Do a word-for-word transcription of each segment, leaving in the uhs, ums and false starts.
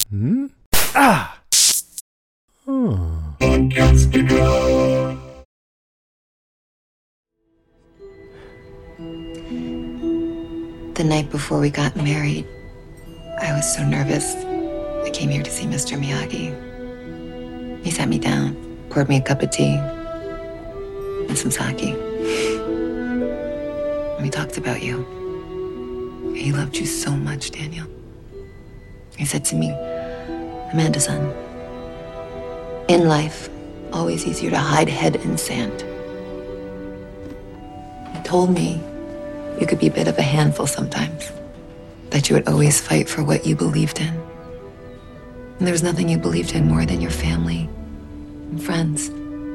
Hmm? Ah! Oh. The night before we got married, I was so nervous. I came here to see Mister Miyagi. He sat me down, poured me a cup of tea and some sake. And we talked about you. He loved you so much, Daniel. He said to me, Amanda, son, in life, always easier to hide head in sand. He told me you could be a bit of a handful sometimes, that you would always fight for what you believed in. And there was nothing you believed in more than your family and friends.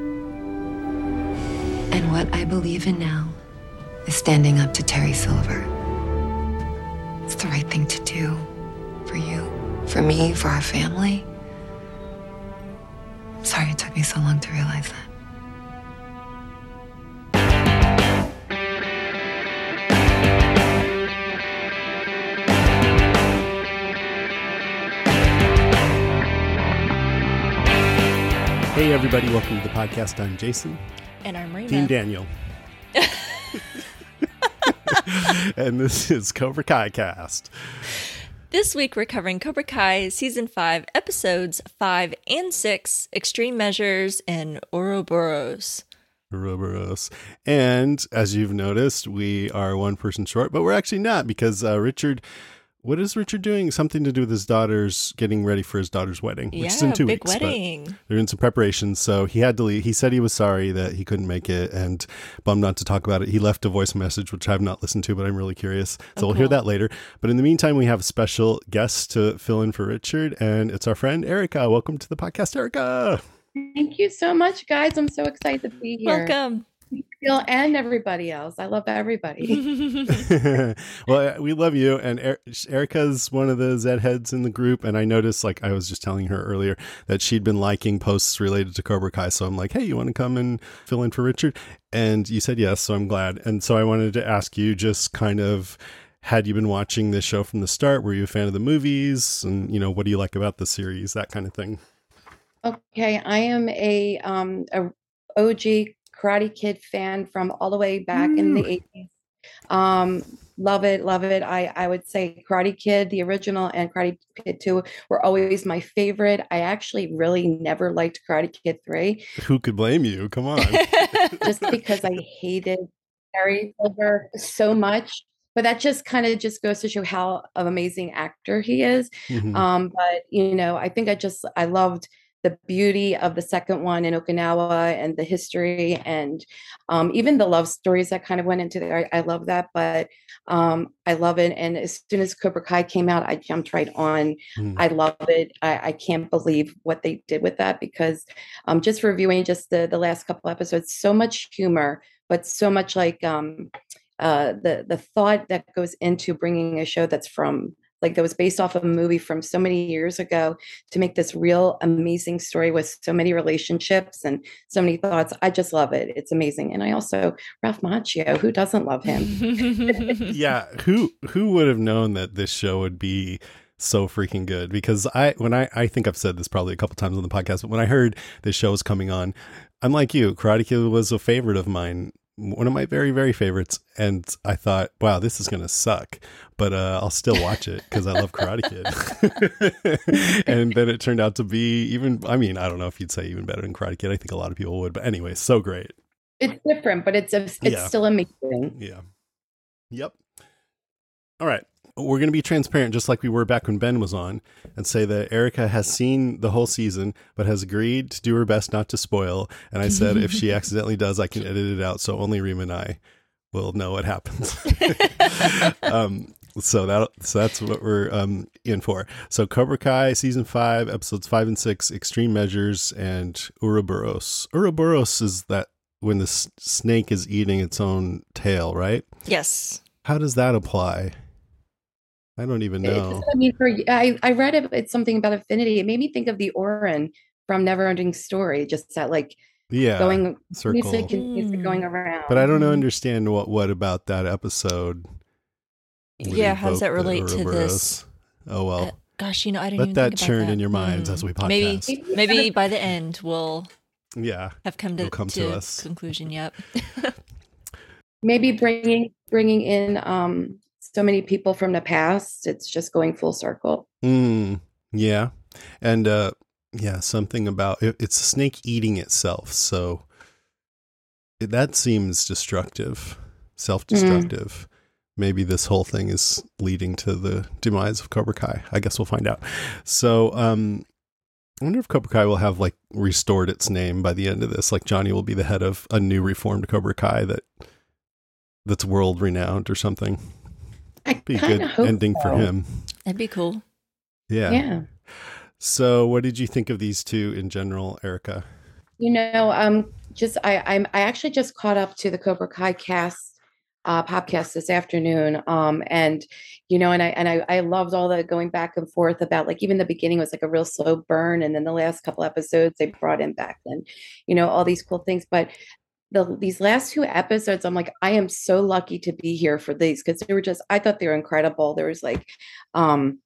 And what I believe in now is standing up to Terry Silver. It's the right thing to do for you, for me, for our family. I'm sorry it took me so long to realize that. Hey everybody, welcome to the podcast. I'm Jason. And I'm Marina. Team Daniel. And this is Cobra Kai Cast. This week we're covering Cobra Kai Season five, Episodes five and six, Extreme Measures and Ouroboros. Ouroboros. And as you've noticed, we are one person short, but we're actually not because uh, Richard... What is Richard doing? Something to do with his daughter's getting ready for his daughter's wedding, which yeah, is in two big weeks. Wedding. They're doing some preparations, so he had to leave. He said he was sorry that he couldn't make it and bummed not to talk about it. He left a voice message, which I have not listened to, but I'm really curious. So oh, we'll cool. hear that later. But in the meantime, we have a special guest to fill in for Richard, and it's our friend Erica. Welcome to the podcast, Erica. Thank you so much, guys. I'm so excited to be here. Welcome. Phil and everybody else. I love everybody. Well, we love you. And er- Erica's one of the Zed heads in the group. And I noticed, like I was just telling her earlier, that she'd been liking posts related to Cobra Kai. So I'm like, hey, you want to come and fill in for Richard? And you said yes. So I'm glad. And so I wanted to ask you just kind of, had you been watching this show from the start? Were you a fan of the movies? And, you know, what do you like about the series? That kind of thing. Okay. I am a, um, a O G Karate Kid fan from all the way back mm. in the eighties. Um, love it, love it. I, I would say Karate Kid, the original, and Karate Kid two were always my favorite. I actually really never liked Karate Kid three. Who could blame you? Come on. Just because I hated Terry Silver so much. But that just kind of just goes to show how an amazing actor he is. Mm-hmm. Um, but, you know, I think I just, I loved the beauty of the second one in Okinawa and the history and um, even the love stories that kind of went into there. I, I love that, but um, I love it. And as soon as Cobra Kai came out, I jumped right on. Mm. I love it. I, I can't believe what they did with that because um, just reviewing just the, the last couple episodes, so much humor, but so much like um, uh, the, the thought that goes into bringing a show that's from like that was based off of a movie from so many years ago to make this real amazing story with so many relationships and so many thoughts. I just love it. It's amazing. And I also, Ralph Macchio, who doesn't love him? Yeah. Who, who would have known that this show would be so freaking good? Because I, when I, I think I've said this probably a couple times on the podcast, but when I heard this show was coming on, I'm like you, Karate Kid was a favorite of mine. One of my very, very favorites. And I thought, wow, this is going to suck, but uh, I'll still watch it because I love Karate Kid. And then it turned out to be even, I mean, I don't know if you'd say even better than Karate Kid. I think a lot of people would, but anyway, so great. It's different, but it's a, it's yeah. still amazing. Yeah. Yep. All right. We're going to be transparent, just like we were back when Ben was on, and say that Erica has seen the whole season, but has agreed to do her best not to spoil. And I said, if she accidentally does, I can edit it out. So only Rima and I will know what happens. um, so that so that's what we're um, in for. So Cobra Kai season five, episodes five and six, Extreme Measures and Ouroboros. Ouroboros is that when the s- snake is eating its own tail, right? Yes. How does that apply? I don't even know. I mean, for I, I read it, it's something about affinity. It made me think of the Orin from Neverending Story, just that like yeah, going circle, mm. going around. But I don't understand what what about that episode. Yeah, how does that relate to this? Oh well, Gosh, you know, I didn't Let even that think about churn that. in your minds Mm. as we podcast. Maybe, maybe by the end we'll yeah, have come to, come to, to us. conclusion. Yep. Maybe bringing bringing in um, so many people from the past. It's just going full circle. Mm, yeah, and uh, yeah, something about it, it's a snake eating itself. So it, that seems destructive, self-destructive. Mm. Maybe this whole thing is leading to the demise of Cobra Kai. I guess we'll find out. So, um, I wonder if Cobra Kai will have like restored its name by the end of this. Like Johnny will be the head of a new reformed Cobra Kai that that's world renowned or something. I be a good ending so. for him. That'd be cool. Yeah. Yeah. So, what did you think of these two in general, Erica? You know, um, just I I'm I actually just caught up to the Cobra Kai cast. Uh, podcast this afternoon. Um, and, you know, and I, and I, I loved all the going back and forth about like, even the beginning was like a real slow burn. And then the last couple episodes they brought in back then, you know, all these cool things. But the, these last two episodes, I'm like, I am so lucky to be here for these. Cause they were just, I thought they were incredible. There was like, um,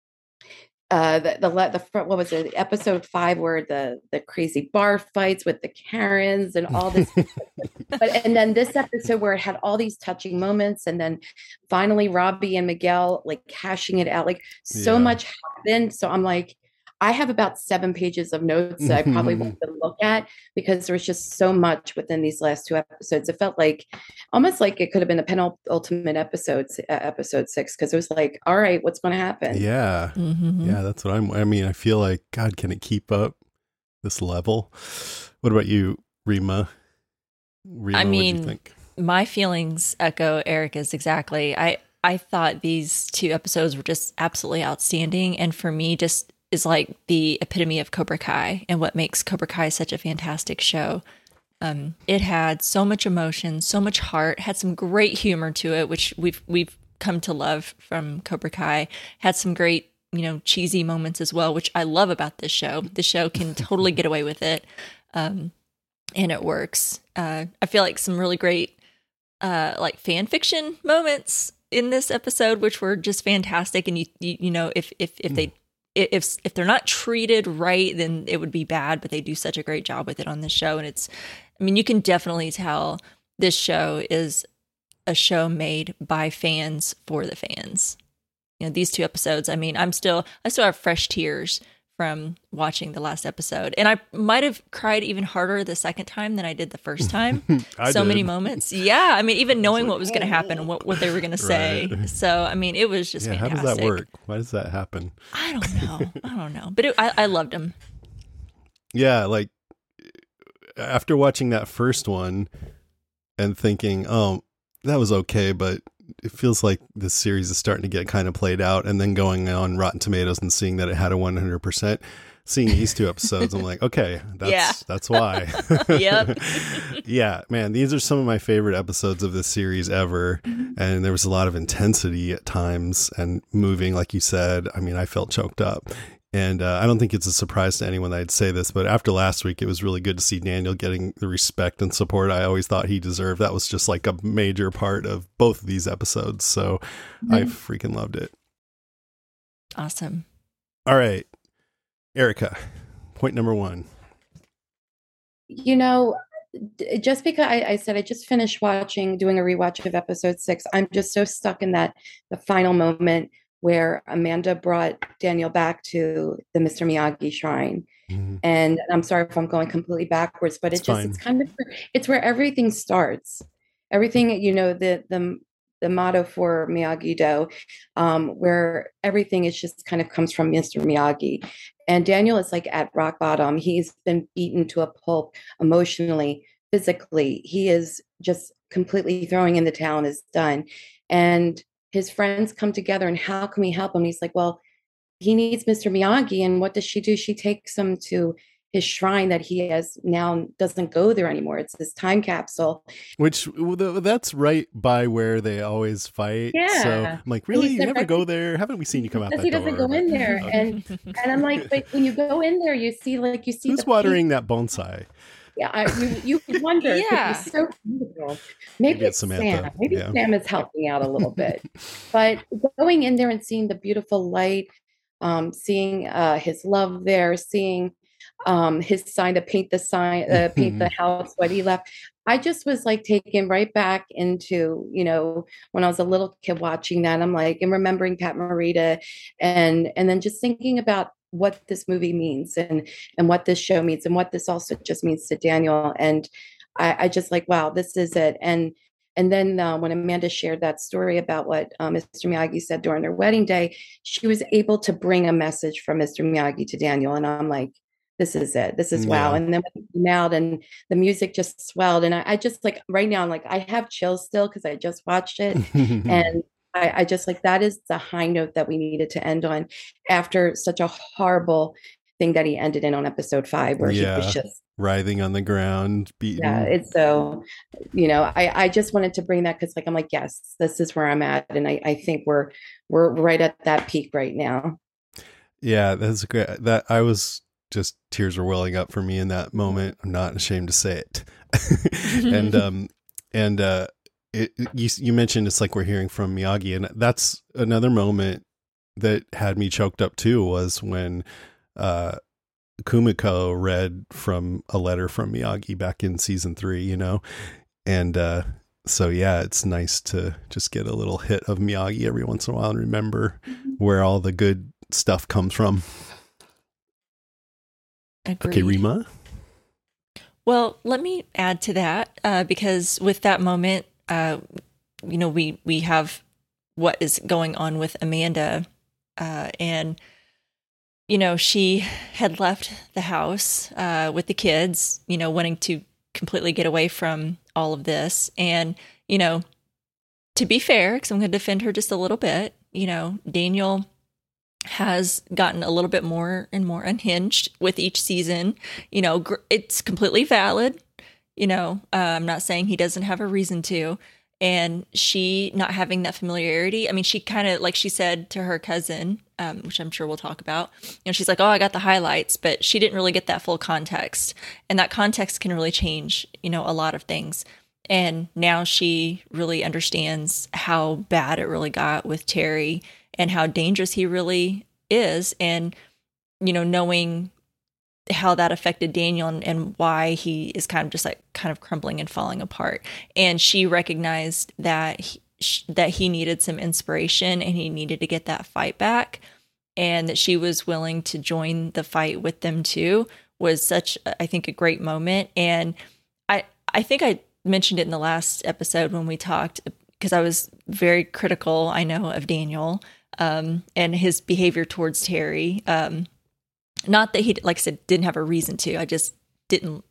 Uh, the, the the front, what was it? Episode five, where the the crazy bar fights with the Karens and all this, but and then this episode where it had all these touching moments, and then finally Robbie and Miguel like hashing it out, like so yeah. much happened. So I'm like, I have about seven pages of notes that I probably want to look at because there was just so much within these last two episodes. It felt like almost like it could have been the penultimate episode, uh, episode six, because it was like, all right, what's going to happen? Yeah. Mm-hmm. Yeah, that's what I'm, I mean, I feel like, God, can it keep up this level? What about you, Rima? Rima, I mean, what'd you think? My feelings echo Erica's exactly. I, I thought these two episodes were just absolutely outstanding. And for me, just is like the epitome of Cobra Kai and what makes Cobra Kai such a fantastic show. Um, it had so much emotion, so much heart, had some great humor to it, which we've we've come to love from Cobra Kai. Had some great, you know, cheesy moments as well, which I love about this show. The show can totally get away with it, um, and it works. Uh, I feel like some really great, uh, like fan fiction moments in this episode, which were just fantastic. And you you, you know, if if if they If if they're not treated right, then it would be bad, but they do such a great job with it on this show. And it's, I mean, you can definitely tell this show is a show made by fans for the fans. You know, these two episodes, I mean, I'm still, I still have fresh tears from watching the last episode. And I might have cried even harder the second time than I did the first time. so did. many moments. Yeah. I mean, even knowing what was going to happen and what, what they were going to say. Right. So, I mean, it was just yeah, fantastic. How does that work? Why does that happen? I don't know. I don't know. But it, I, I loved him. Yeah. Like after watching that first one and thinking, oh, that was okay, but it feels like this series is starting to get kind of played out, and then going on Rotten Tomatoes and seeing that it had a one hundred percent, seeing these two episodes, I'm like, okay, that's, yeah. that's why. Yep. Yeah, man, these are some of my favorite episodes of this series ever. Mm-hmm. And there was a lot of intensity at times and moving, like you said. I mean, I felt choked up. And uh, I don't think it's a surprise to anyone that I'd say this, but after last week, it was really good to see Daniel getting the respect and support I always thought he deserved. That was just like a major part of both of these episodes. So mm-hmm. I freaking loved it. Awesome. All right, Erica, point number one. You know, just because I, I said I just finished watching, doing a rewatch of episode six, I'm just so stuck in that, the final moment where Amanda brought Daniel back to the Mister Miyagi shrine. Mm-hmm. And I'm sorry if I'm going completely backwards, but it's it just, fine. It's kind of, it's where everything starts. Everything, you know, the, the, the motto for Miyagi-Do, um, where everything is just kind of comes from Mister Miyagi. And Daniel is like at rock bottom. He's been beaten to a pulp emotionally, physically. He is just completely throwing in the towel and is done. And his friends come together, and how can we help him? He's like, well, he needs Mister Miyagi. And what does she do? She takes him to his shrine that he has now doesn't go there anymore. It's this time capsule. Which that's right by where they always fight. Yeah. So I'm like, really? You never go there? Haven't we seen you come out that door? He doesn't go in there. And and I'm like, but when you go in there, you see like you see who's the watering that bonsai? Yeah, I, you, you wonder. Yeah. It's so beautiful. Maybe, Maybe it's Samantha. Sam. Maybe yeah. Sam is helping out a little bit. But going in there and seeing the beautiful light um, seeing uh, his love there, seeing um, his sign to paint the sign, uh, paint the house, what he left. I just was like taken right back into, you know, when I was a little kid watching that. I'm like, and remembering Pat Morita, and and then just thinking about what this movie means, and and what this show means, and what this also just means to Daniel. And I, I just like, wow, this is it. And and then uh, when Amanda shared that story about what uh, Mister Miyagi said during their wedding day, she was able to bring a message from Mister Miyagi to Daniel. And I'm like, this is it. This is wow. Yeah. And then when it came out and the music just swelled. And I, I just like right now, I'm like, I have chills still because I just watched it. And I, I just like, that is the high note that we needed to end on after such a horrible thing that he ended in on episode five, where yeah. he was just writhing on the ground, beaten. Yeah, it's so, you know, I, I just wanted to bring that because like, I'm like, yes, this is where I'm at. And I, I think we're, we're right at that peak right now. Yeah, that's great. That I was just, tears were welling up for me in that moment. I'm not ashamed to say it. and, um, and, uh, it, you, you mentioned it's like we're hearing from Miyagi, and that's another moment that had me choked up too, was when, uh, Kumiko read from a letter from Miyagi back in season three, you know? And, uh, so yeah, it's nice to just get a little hit of Miyagi every once in a while and remember where all the good stuff comes from. Agreed. Okay, Rima. Well, let me add to that, uh, because with that moment, uh, you know, we, we have what is going on with Amanda, uh, and, you know, she had left the house uh, with the kids, you know, wanting to completely get away from all of this. And, you know, to be fair, because I'm going to defend her just a little bit, you know, Daniel has gotten a little bit more and more unhinged with each season. You know, gr- it's completely valid. You know, uh, I'm not saying he doesn't have a reason to. And she not having that familiarity, I mean, she kind of, like she said to her cousin, um, which I'm sure we'll talk about, you know, she's like, oh, I got the highlights, but she didn't really get that full context. And that context can really change, you know, a lot of things. And now she really understands how bad it really got with Terry and how dangerous he really is. And, you know, knowing how that affected Daniel, and, and why he is kind of just like kind of crumbling and falling apart. And she recognized that he, sh- that he needed some inspiration and he needed to get that fight back, and that she was willing to join the fight with them too, was such, I think, a great moment. And I, I think I mentioned it in the last episode when we talked, because I was very critical, I know, of Daniel, um, and his behavior towards Terry. Um, Not that he, like I said, didn't have a reason to. I just didn't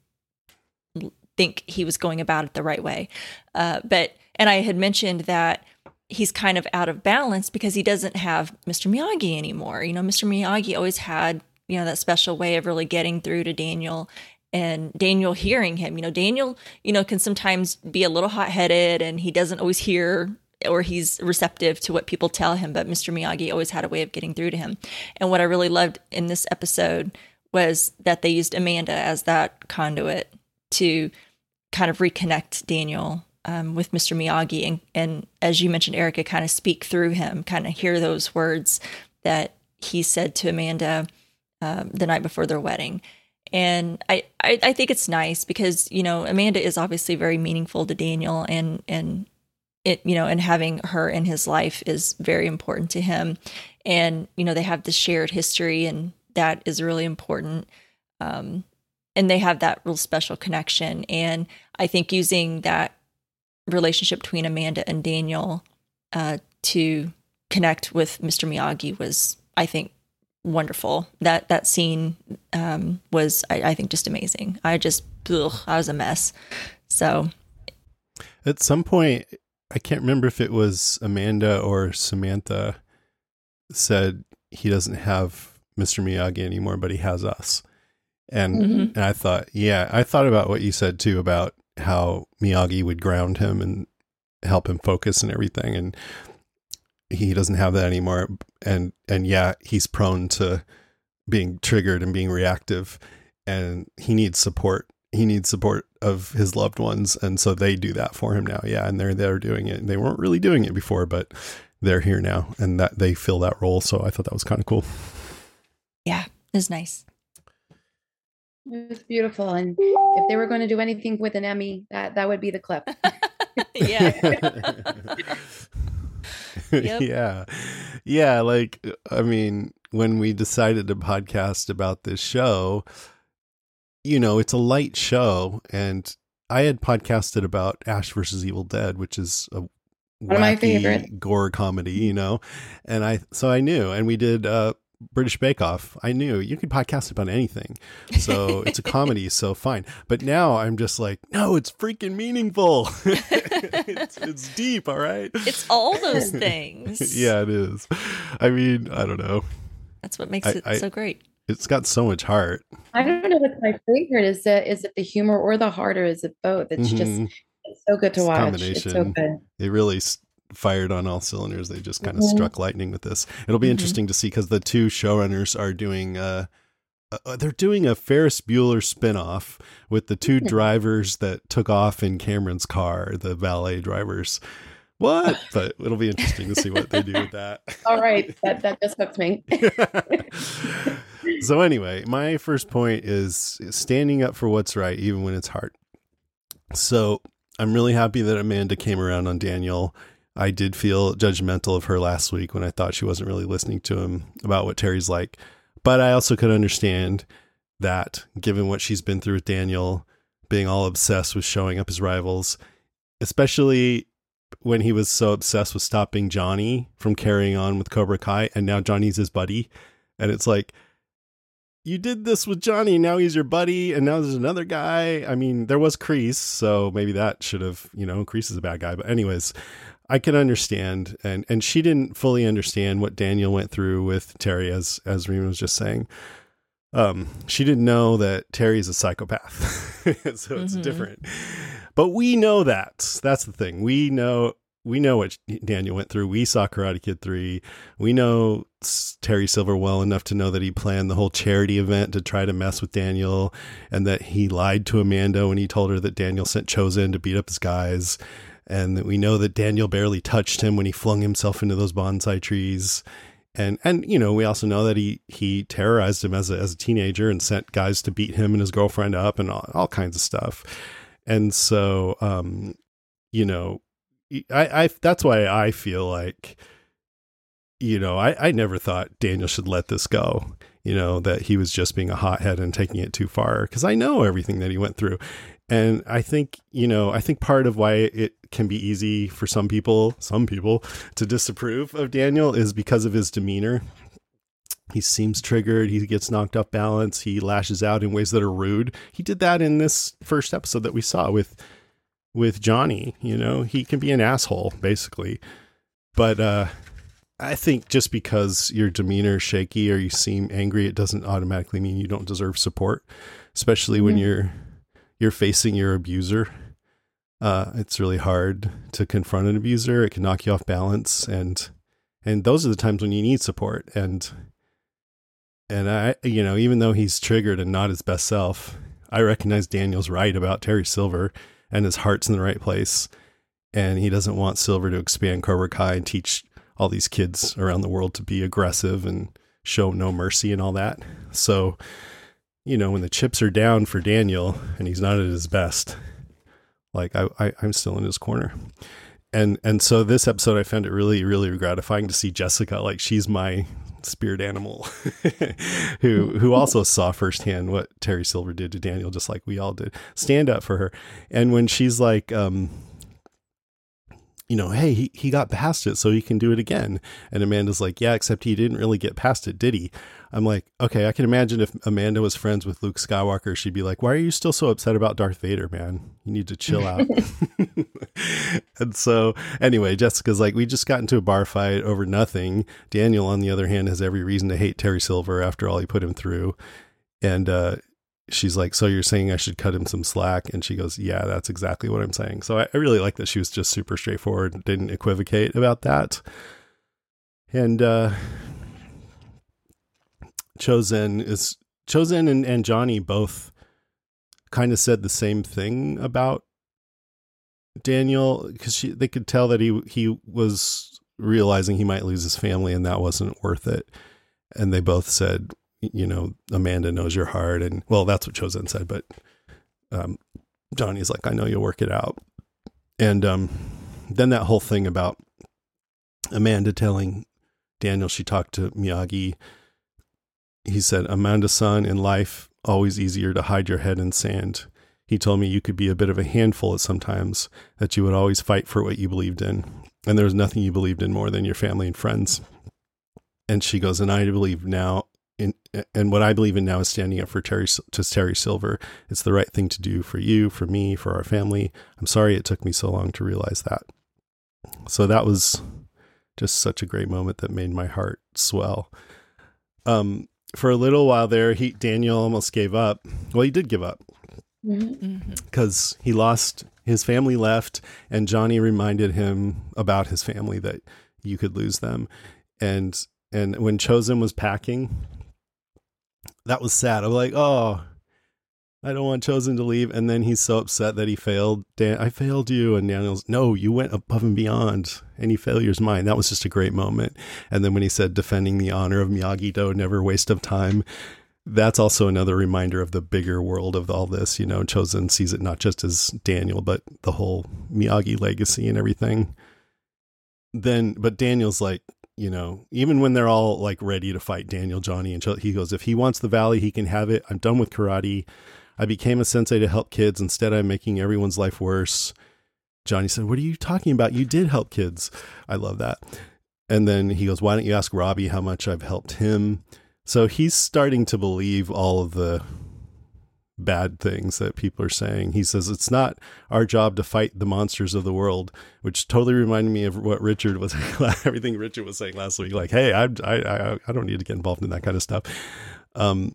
think he was going about it the right way. Uh, but, and I had mentioned that he's kind of out of balance because he doesn't have Mister Miyagi anymore. You know, Mister Miyagi always had, you know, that special way of really getting through to Daniel, and Daniel hearing him. You know, Daniel, you know, can sometimes be a little hot-headed and he doesn't always hear, or he's receptive to what people tell him, but Mister Miyagi always had a way of getting through to him. And what I really loved in this episode was that they used Amanda as that conduit to kind of reconnect Daniel um, with Mister Miyagi. And, and as you mentioned, Erica, kind of speak through him, kind of hear those words that he said to Amanda um, the night before their wedding. And I, I, I think it's nice because, you know, Amanda is obviously very meaningful to Daniel, and, and, it, you know, and having her in his life is very important to him. And, you know, they have this shared history, and that is really important. Um, and they have that real special connection. And I think using that relationship between Amanda and Daniel uh, to connect with Mister Miyagi was, I think, wonderful. That, that scene um, was, I, I think, just amazing. I just, ugh, I was a mess. So at some point, I can't remember if it was Amanda or Samantha said he doesn't have Mister Miyagi anymore, but he has us. And, mm-hmm. and I thought, yeah, I thought about what you said too, about how Miyagi would ground him and help him focus and everything. And he doesn't have that anymore. And, and yeah, he's prone to being triggered and being reactive, and he needs support. He needs support of his loved ones. And so they do that for him now. Yeah. And they're, they're doing it. They weren't really doing it before, but they're here now, and that they fill that role. So I thought that was kind of cool. It's nice. It was beautiful. And if they were going to do anything with an Emmy, that, that would be the clip. Yeah. Yep. Yeah. Yeah. Like, I mean, when we decided to podcast about this show, you know, it's a light show. And I had podcasted about Ash versus Evil Dead, which is a one of my favorite gore comedy, you know, and I, so I knew, and we did, uh, British Bake Off. I knew you could podcast about anything. So it's a comedy. So fine. But now I'm just like, no, it's freaking meaningful. it's, it's deep. All right. It's all those things. Yeah, it is. I mean, I don't know. That's what makes I, it I, so great. It's got so much heart. I don't know what's my favorite. Is it, is it the humor or the heart, or is it both? It's Mm-hmm. just, it's so good to It's a watch. combination. It's so good. It really s- fired on all cylinders. They just kind of Mhm. struck lightning with this. It'll be Mhm. interesting to see, because the two showrunners are doing uh, uh they're doing a Ferris Bueller spinoff with the two Hmm. drivers that took off in Cameron's car, the valet drivers. What? But it'll be interesting to see what they do with that. All right. That, that just hooked me. So anyway, my first point is standing up for what's right, even when it's hard. So I'm really happy that Amanda came around on Daniel. I did feel judgmental of her last week when I thought she wasn't really listening to him about what Terry's like. But I also could understand that, given what she's been through with Daniel, being all obsessed with showing up his rivals, especially when he was so obsessed with stopping Johnny from carrying on with Cobra Kai, and now Johnny's his buddy. And it's like, you did this with Johnny, now he's your buddy, and now there's another guy. I mean, there was Kreese, so maybe that should have, you know, Kreese is a bad guy. But anyways, I can understand. And and she didn't fully understand what Daniel went through with Terry, as as Rima was just saying. Um, she didn't know that Terry's a psychopath. So it's Mhm. different. But we know that. That's the thing. We know we know what Daniel went through. We saw Karate Kid three. We know Terry Silver well enough to know that he planned the whole charity event to try to mess with Daniel, and that he lied to Amanda when he told her that Daniel sent Chozen to beat up his guys. And that we know that Daniel barely touched him when he flung himself into those bonsai trees. And, and, you know, we also know that he, he terrorized him as a, as a teenager and sent guys to beat him and his girlfriend up and all, all kinds of stuff. And so, um, you know, I, I, that's why I feel like, you know, I, I never thought Daniel should let this go, you know, that he was just being a hothead and taking it too far, because I know everything that he went through. And I think, you know, I think part of why it can be easy for some people, some people to disapprove of Daniel is because of his demeanor. He seems triggered. He gets knocked off balance. He lashes out in ways that are rude. He did that in this first episode that we saw with, with Johnny. You know, he can be an asshole basically, but, uh, I think just because your demeanor is shaky or you seem angry, it doesn't automatically mean you don't deserve support, especially mm-hmm. when you're, you're facing your abuser. Uh, it's really hard to confront an abuser. It can knock you off balance. And, and those are the times when you need support. And, and I, you know, even though he's triggered and not his best self, I recognize Daniel's right about Terry Silver, and his heart's in the right place. And he doesn't want Silver to expand Cobra Kai and teach all these kids around the world to be aggressive and show no mercy and all that. So, you know, when the chips are down for Daniel and he's not at his best, like I, I I'm still in his corner. And, and so this episode, I found it really, really gratifying to see Jessica, like she's my spirit animal who, who also saw firsthand what Terry Silver did to Daniel, just like we all did. Stand up for her. And when she's like, um, you know, hey, he, he got past it, so he can do it again. And Amanda's like, yeah, except he didn't really get past it, did he? I'm like, okay, I can imagine if Amanda was friends with Luke Skywalker, she'd be like, why are you still so upset about Darth Vader, man? You need to chill out. And so anyway, Jessica's like, we just got into a bar fight over nothing. Daniel, on the other hand, has every reason to hate Terry Silver after all he put him through. And, uh, she's like, so you're saying I should cut him some slack? And she goes, yeah, that's exactly what I'm saying. So I, I really like that she was just super straightforward and didn't equivocate about that. And uh, Chozen is Chozen and, and Johnny both kind of said the same thing about Daniel, because she they could tell that he he was realizing he might lose his family and that wasn't worth it. And they both said, you know, Amanda knows your heart. And well, that's what Chosen said, but um, Johnny's like, I know you'll work it out. And um, then that whole thing about Amanda telling Daniel she talked to Miyagi. He said, Amanda-san, in life, always easier to hide your head in sand. He told me you could be a bit of a handful at sometimes, that you would always fight for what you believed in. And there was nothing you believed in more than your family and friends. And she goes, and I believe now, in, and what I believe in now is standing up for Terry, to Terry Silver. It's the right thing to do for you, for me, for our family. I'm sorry it took me so long to realize that. So that was just such a great moment that made my heart swell. Um, for a little while there, he Daniel almost gave up. Well, he did give up because he lost, his family left, and Johnny reminded him about his family, that you could lose them. And and when Chosen was packing, that was sad. I'm like, oh, I don't want Chosen to leave. And then he's so upset that he failed. Dan, I failed you. And Daniel's, no, you went above and beyond. Any failure's mine. That was just a great moment. And then when he said, defending the honor of Miyagi-Do, never waste of time. That's also another reminder of the bigger world of all this. You know, Chosen sees it not just as Daniel, but the whole Miyagi legacy and everything. Then, but Daniel's like, you know, even when they're all like ready to fight Daniel, Johnny, and Cho- he goes, if he wants the valley, he can have it. I'm done with karate. I became a sensei to help kids. Instead, I'm making everyone's life worse. Johnny said, what are you talking about? You did help kids. I love that. And then he goes, why don't you ask Robbie how much I've helped him? So he's starting to believe all of the bad things that people are saying. He says, it's not our job to fight the monsters of the world, which totally reminded me of what Richard was, everything Richard was saying last week. Like, hey, I, I, I don't need to get involved in that kind of stuff. Um,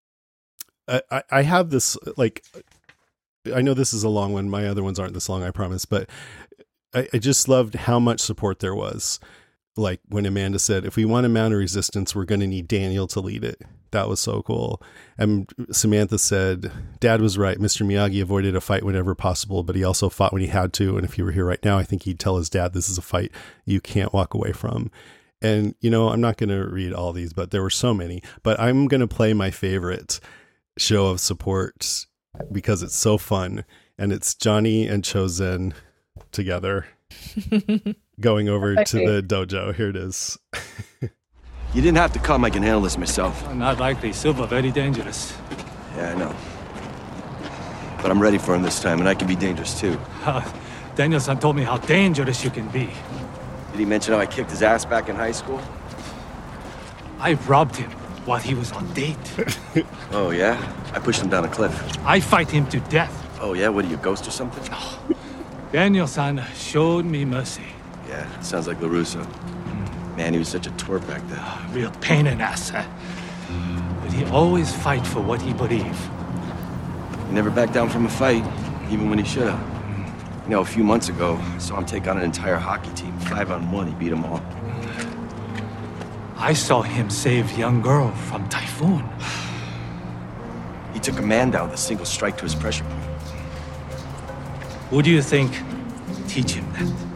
I, I have this, like, I know this is a long one. My other ones aren't this long, I promise. But I, I just loved how much support there was. Like when Amanda said, if we want to mount a resistance, we're going to need Daniel to lead it. That was so cool. And Samantha said, Dad was right. Mister Miyagi avoided a fight whenever possible, but he also fought when he had to. And if he were here right now, I think he'd tell his dad, this is a fight you can't walk away from. And, you know, I'm not going to read all these, but there were so many. But I'm going to play my favorite show of support because it's so fun, and it's Johnny and Chosen together going over okay. to the dojo. Here it is. You didn't have to come. I can handle this myself. Oh, not likely. Silva, very dangerous. Yeah, I know. But I'm ready for him this time, and I can be dangerous too. Uh, Daniel-san told me how dangerous you can be. Did he mention how I kicked his ass back in high school? I robbed him while he was on date. Oh, yeah? I pushed him down a cliff. I fight him to death. Oh, yeah? What are you, a ghost or something? Oh. Daniel-san showed me mercy. Yeah, sounds like LaRusso. Mm. Man, he was such a twerp back then. Oh, real pain in the ass, huh? But he always fight for what he believe. He never backed down from a fight, even when he should have. Mm. You know, a few months ago, I saw him take on an entire hockey team. Five on one, he beat them all. I saw him save young girl from typhoon. He took a man down with a single strike to his pressure point. Who do you think teach him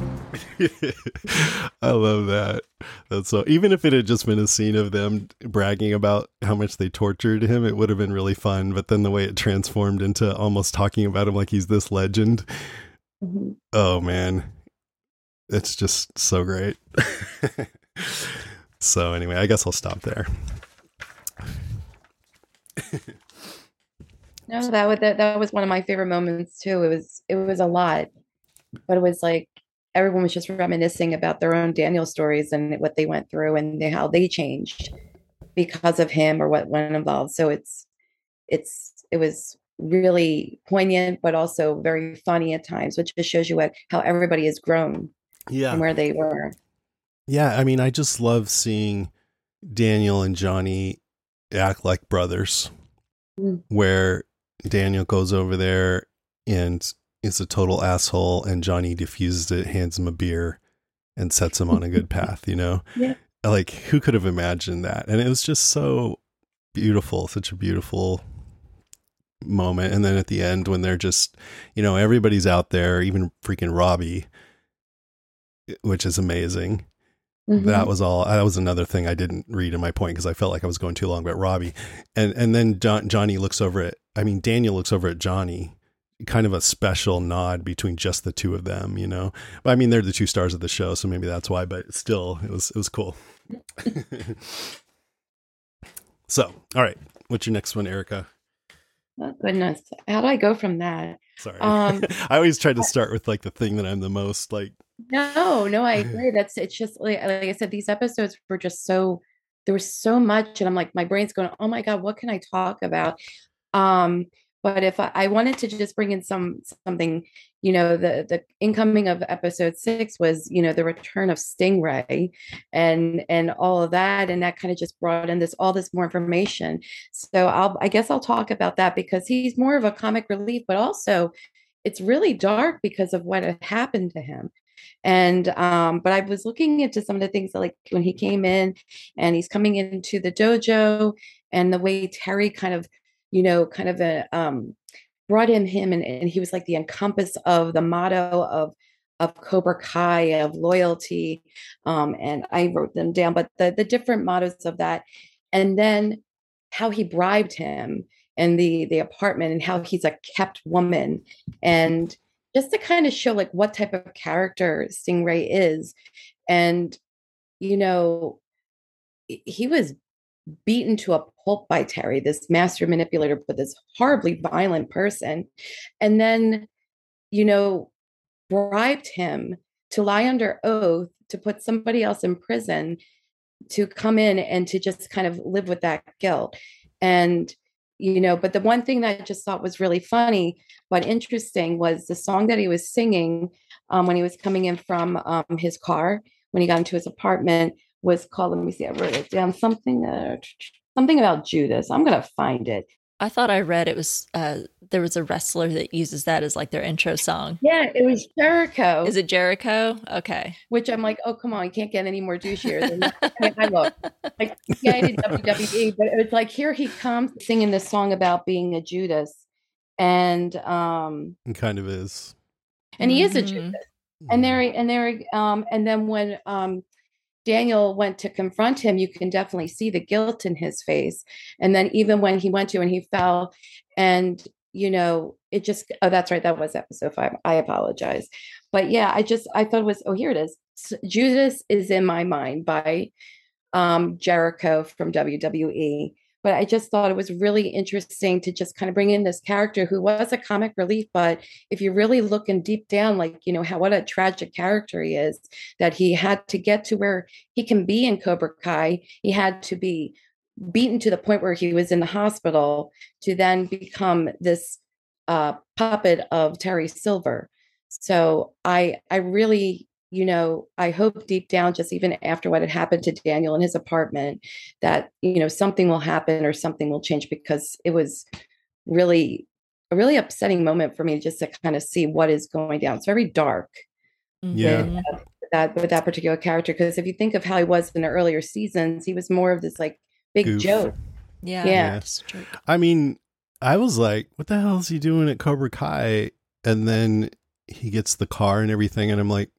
that? I love that. That's so. Even if it had just been a scene of them bragging about how much they tortured him, it would have been really fun. But then the way it transformed into almost talking about him like he's this legend. Mm-hmm. Oh man, it's just so great. So anyway, I guess I'll stop there. No, that was that, that was one of my favorite moments too. It was it was a lot, but it was like everyone was just reminiscing about their own Daniel stories and what they went through and they, how they changed because of him or what went involved. So it's it's it was really poignant, but also very funny at times, which just shows you what how everybody has grown yeah. from where they were. Yeah, I mean, I just love seeing Daniel and Johnny act like brothers, mm. where Daniel goes over there and is a total asshole, and Johnny diffuses it, hands him a beer, and sets him on a good path, you know? Yeah. Like, who could have imagined that? And it was just so beautiful, such a beautiful moment. And then at the end, when they're just, you know, everybody's out there, even freaking Robbie, which is amazing. Mm-hmm. That was all. That was another thing I didn't read in my point because I felt like I was going too long about Robbie. And and then John, Johnny looks over at, I mean, Daniel looks over at Johnny, kind of a special nod between just the two of them, you know. But I mean, they're the two stars of the show, so maybe that's why. But still, it was it was cool. So, all right, what's your next one, Erica? Oh, goodness, how do I go from that? Sorry, Um, I always try to start with like the thing that I'm the most like. No, no, I agree. That's it's just like, like I said, these episodes were just so there was so much, and I'm like, my brain's going, oh my God, what can I talk about? Um, but if I, I wanted to just bring in some something, you know, the the incoming of episode six was, you know, the return of Stingray and and all of that, and that kind of just brought in this all this more information. So I'll I guess I'll talk about that because he's more of a comic relief, but also it's really dark because of what had happened to him. And um, but I was looking into some of the things that, like when he came in and he's coming into the dojo and the way Terry kind of, you know, kind of a, um, brought in him and, and he was like the encompass of the motto of of Cobra Kai, of loyalty. Um, and I wrote them down, but the the different mottos of that. And then how he bribed him in the the apartment and how he's a kept woman, and just to kind of show like what type of character Stingray is. And, you know, he was beaten to a pulp by Terry, this master manipulator, but this horribly violent person. And then, you know, bribed him to lie under oath, to put somebody else in prison, to come in and to just kind of live with that guilt. And, you know, but the one thing that I just thought was really funny but interesting was the song that he was singing um, when he was coming in from um, his car, when he got into his apartment, was called, let me see, I wrote it down, something, uh, something about Judas. I'm going to find it. I thought I read it was, uh, there was a wrestler that uses that as like their intro song. Yeah, it was Jericho. Is it Jericho? Okay. Which I'm like, oh, come on, you can't get any more douchier than that. I mean, I look like, yeah, I did W W E, but it was like, here he comes singing this song about being a Judas. And, um, It kind of is. And he is a Mhm. Judas. And there, and there, um, and then when, um, Daniel went to confront him, you can definitely see the guilt in his face. And then even when he went to and he fell and, you know, it just, oh, that's right. That was episode five. I apologize. But yeah, I just, I thought it was, oh, here it is. Judas is in my mind by um, Jericho from W W E. But I just thought it was really interesting to just kind of bring in this character who was a comic relief. But if you're really looking deep down, like, you know, how what a tragic character he is, that he had to get to where he can be in Cobra Kai. He had to be beaten to the point where he was in the hospital to then become this uh, puppet of Terry Silver. So I, I really, you know, I hope deep down, just even after what had happened to Daniel in his apartment, that, you know, something will happen or something will change, because it was really a really upsetting moment for me just to kind of see what is going down. It's very dark. Yeah. With, uh, with that with that particular character, because if you think of how he was in the earlier seasons, he was more of this like big Goof. joke. Yeah. Yeah. Just a joke. I mean, I was like, what the hell is he doing at Cobra Kai? And then he gets the car and everything. And I'm like,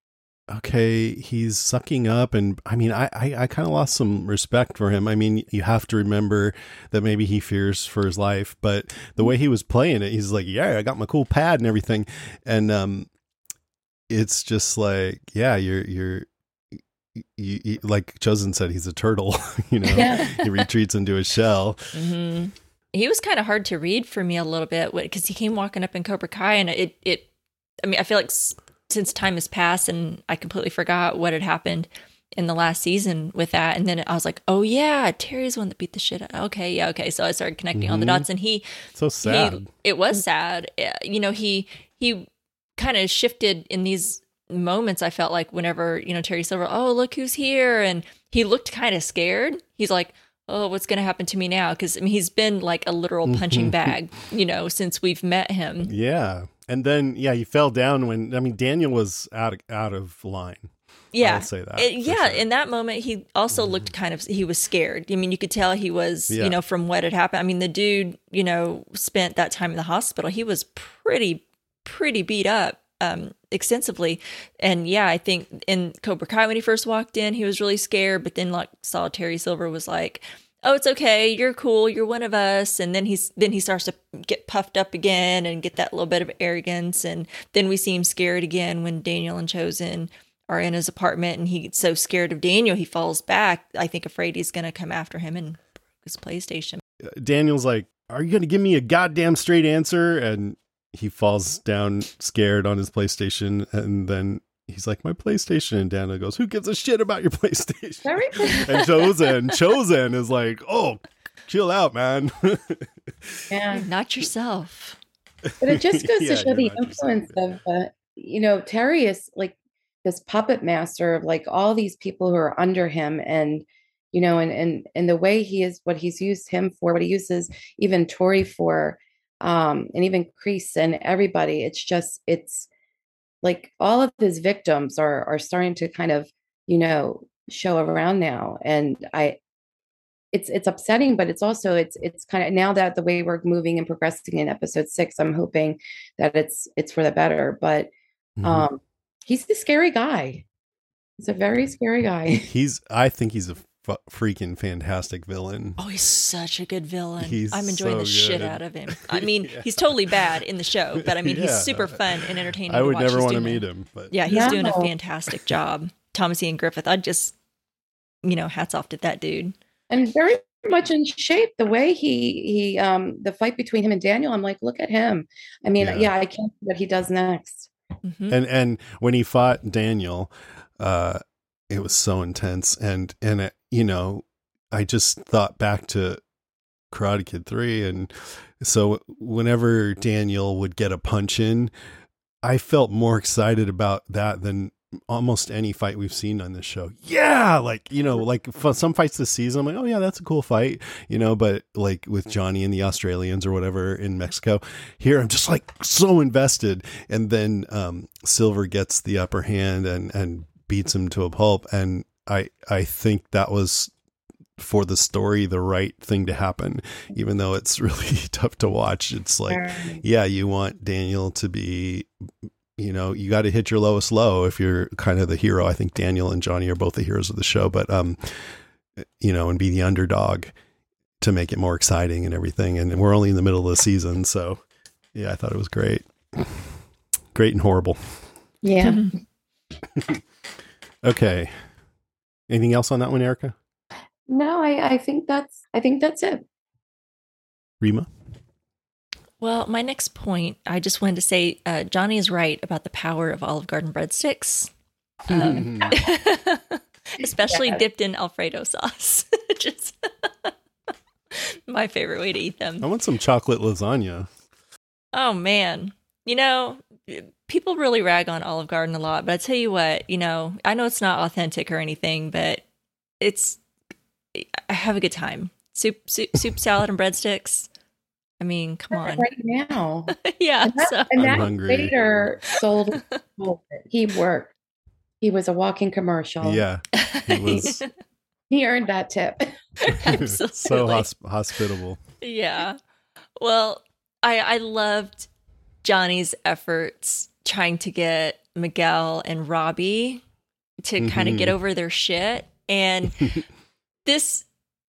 okay, he's sucking up. And I mean, I, I, I kind of lost some respect for him. I mean, you have to remember that maybe he fears for his life, but the way he was playing it, he's like, yeah, I got my cool pad and everything. And, um, it's just like, yeah, you're, you're, you, you, like Chosen said, he's a turtle, you know, Yeah. he retreats into his shell. Mm-hmm. He was kind of hard to read for me a little bit because he came walking up in Cobra Kai, and it, it, I mean, I feel like s- since time has passed and I completely forgot what had happened in the last season with that. And then I was like, oh yeah, Terry's the one that beat the shit out. Okay. Yeah. Okay. So I started connecting all the Mhm. dots, and he, So sad. he it was sad. Uh, You know, he, he kind of shifted in these moments. I felt like whenever, you know, Terry Silver, oh, look who's here. And he looked kind of scared. He's like, oh, what's going to happen to me now? Because I mean, he's been like a literal punching bag, you know, since we've met him. Yeah. And then, yeah, he fell down when, I mean, Daniel was out of, out of line. Yeah. I'll say that. It- for yeah. sure. In that moment, he also looked kind of, he was scared. I mean, you could tell he was, Yeah. you know, from what had happened. I mean, the dude, you know, spent that time in the hospital. He was pretty, pretty beat up. Um, extensively. And yeah, I think in Cobra Kai, when he first walked in, he was really scared, but then like saw Terry Silver was like, oh, it's okay, you're cool, you're one of us. And then he's then he starts to get puffed up again and get that little bit of arrogance. And then we see him scared again when Daniel and Chosen are in his apartment, and he's so scared of Daniel, he falls back, I think afraid he's going to come after him and broke his PlayStation. Daniel's like, are you going to give me a goddamn straight answer? And he falls down scared on his PlayStation, and then he's like, my PlayStation. And Daniel goes, who gives a shit about your PlayStation? Very and Chosen, Chosen is like, oh, chill out, man. yeah. Not yourself. But it just goes Yeah, to show you're the not influence of, uh, you know, Terry is like this puppet master of like all these people who are under him, and you know, and and and the way he is, what he's used him for, what he uses even Tori for, um, and even Kreese and everybody. It's just, it's like all of his victims are are starting to kind of, you know, show around now, and I. It's it's upsetting, but it's also it's it's kind of, now that the way we're moving and progressing in episode six, I'm hoping that it's it's for the better. But Mhm. um, he's the scary guy. He's a very scary guy. He's, I think he's a f- freaking fantastic villain. Oh, he's such a good villain. He's I'm enjoying so the shit good. out of him. I mean, Yeah. he's totally bad in the show, but I mean, he's Yeah. super fun and entertaining. I to would watch. never He's want to doing meet a- him, but Yeah, he's doing a No. fantastic job. Thomas Ian Griffith. I just, you know, hats off to that dude. And very much in shape. The way he he um the fight between him and Daniel, I'm like, look at him. I mean, Yeah. yeah, I can't see what he does next. Mhm. and and when he fought Daniel, uh, it was so intense, and and it, you know, I just thought back to Karate Kid three, and so whenever Daniel would get a punch in, I felt more excited about that than almost any fight we've seen on this show. Yeah, like, you know, like for some fights this season, I'm like, oh yeah, that's a cool fight, you know, but like with Johnny and the Australians or whatever in Mexico, here I'm just like so invested. And then um, Silver gets the upper hand and and beats him to a pulp, and I I think that was, for the story, the right thing to happen, even though it's really tough to watch. It's like, yeah, you want Daniel to be, you know, you got to hit your lowest low if you're kind of the hero. I think Daniel and Johnny are both the heroes of the show, but, um, you know, and be the underdog to make it more exciting and everything. And we're only in the middle of the season. So yeah, I thought it was great. Great and horrible. Yeah. Okay. Anything else on that one, Erica? No, I I think that's I think that's it. Rima? Well, my next point, I just wanted to say, uh, Johnny is right about the power of Olive Garden breadsticks, um, especially Yeah. dipped in Alfredo sauce. Just my favorite way to eat them. I want some chocolate lasagna. Oh man, you know, people really rag on Olive Garden a lot, but I tell you what, you know, I know it's not authentic or anything, but it's, I have a good time. Soup, soup, soup salad, and breadsticks. I mean, come on. Right now. Yeah. And that, So, and I'm that hungry. waiter sold, sold it. He worked. He was a walking commercial. Yeah. He was He earned that tip. absolutely. so hosp- hospitable. Yeah. Well, I I loved Johnny's efforts trying to get Miguel and Robbie to kind of Mhm. get over their shit. And this,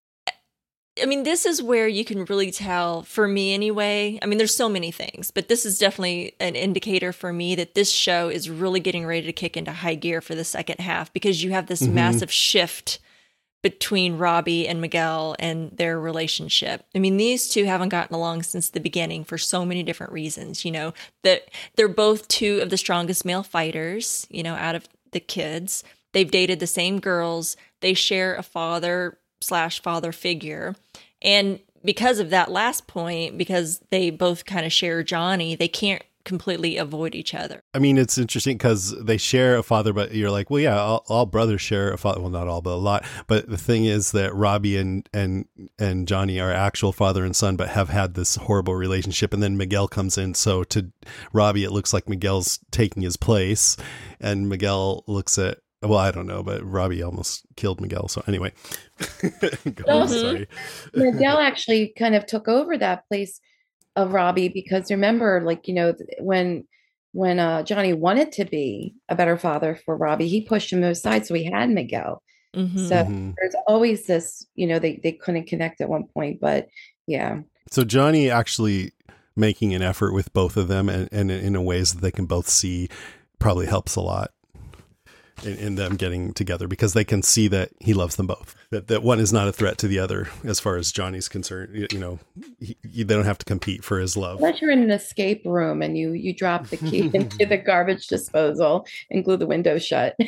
I mean, this is where you can really tell, for me anyway. I mean, there's so many things, but this is definitely an indicator for me that this show is really getting ready to kick into high gear for the second half, because you have this Mhm. massive shift between Robbie and Miguel and their relationship. I mean, these two haven't gotten along since the beginning for so many different reasons. You know, that they're both two of the strongest male fighters, you know, out of the kids. They've dated the same girls. They share a father slash father figure. And because of that last point, because they both kind of share Johnny, they can't completely avoid each other. I mean, it's interesting because they share a father, but you're like, well, yeah, all, all brothers share a father. Well, not all, but a lot. But the thing is that Robbie and and and Johnny are actual father and son, but have had this horrible relationship. And then Miguel comes in. So to Robbie, it looks like Miguel's taking his place. And Miguel looks at, well, I don't know, but Robbie almost killed Miguel. So anyway, go on, Mhm. sorry. Miguel actually kind of took over that place of Robbie, because remember, like, you know, th- when when uh, Johnny wanted to be a better father for Robbie, he pushed him aside, so he had Miguel. Mm-hmm. So Mm-hmm. there's always this, you know, they, they couldn't connect at one point, but yeah. So Johnny actually making an effort with both of them and, and in a ways that they can both see probably helps a lot in, in them getting together, because they can see that he loves them both, that, that one is not a threat to the other as far as Johnny's concerned. You, you know, he, he, they don't have to compete for his love. Unless you're in an escape room and you, you drop the key into the garbage disposal and glue the window shut.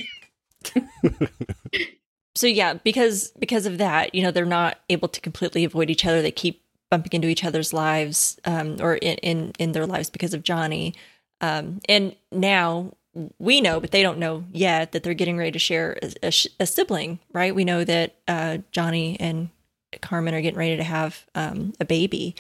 So yeah, because because of that, you know, they're not able to completely avoid each other. They keep bumping into each other's lives, um, or in, in, in their lives because of Johnny. Um, and now we know, but they don't know yet, that they're getting ready to share a, a, a sibling, right? We know that uh, Johnny and Carmen are getting ready to have um, a baby.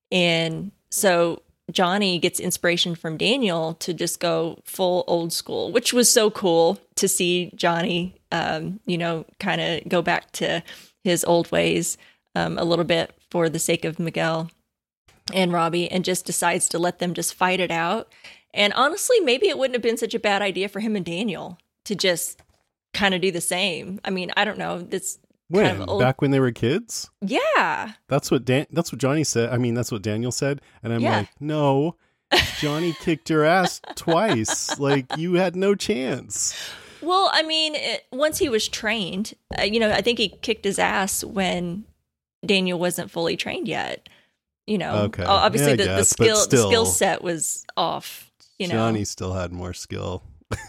And so Johnny gets inspiration from Daniel to just go full old school, which was so cool to see Johnny, um, you know, kind of go back to his old ways um, a little bit for the sake of Miguel and Robbie, and just decides to let them just fight it out. And honestly, maybe it wouldn't have been such a bad idea for him and Daniel to just kind of do the same. I mean, I don't know. This When? kind of old... Back when they were kids? Yeah. That's what Dan- that's what Johnny said. I mean, that's what Daniel said. And I'm Yeah. like, no, Johnny kicked your ass twice. Like, you had no chance. Well, I mean, it, once he was trained, uh, you know, I think he kicked his ass when Daniel wasn't fully trained yet. You know, Okay. obviously Yeah, I the, guess, the but skill the still. skill set was off. You know, Johnny still had more skill.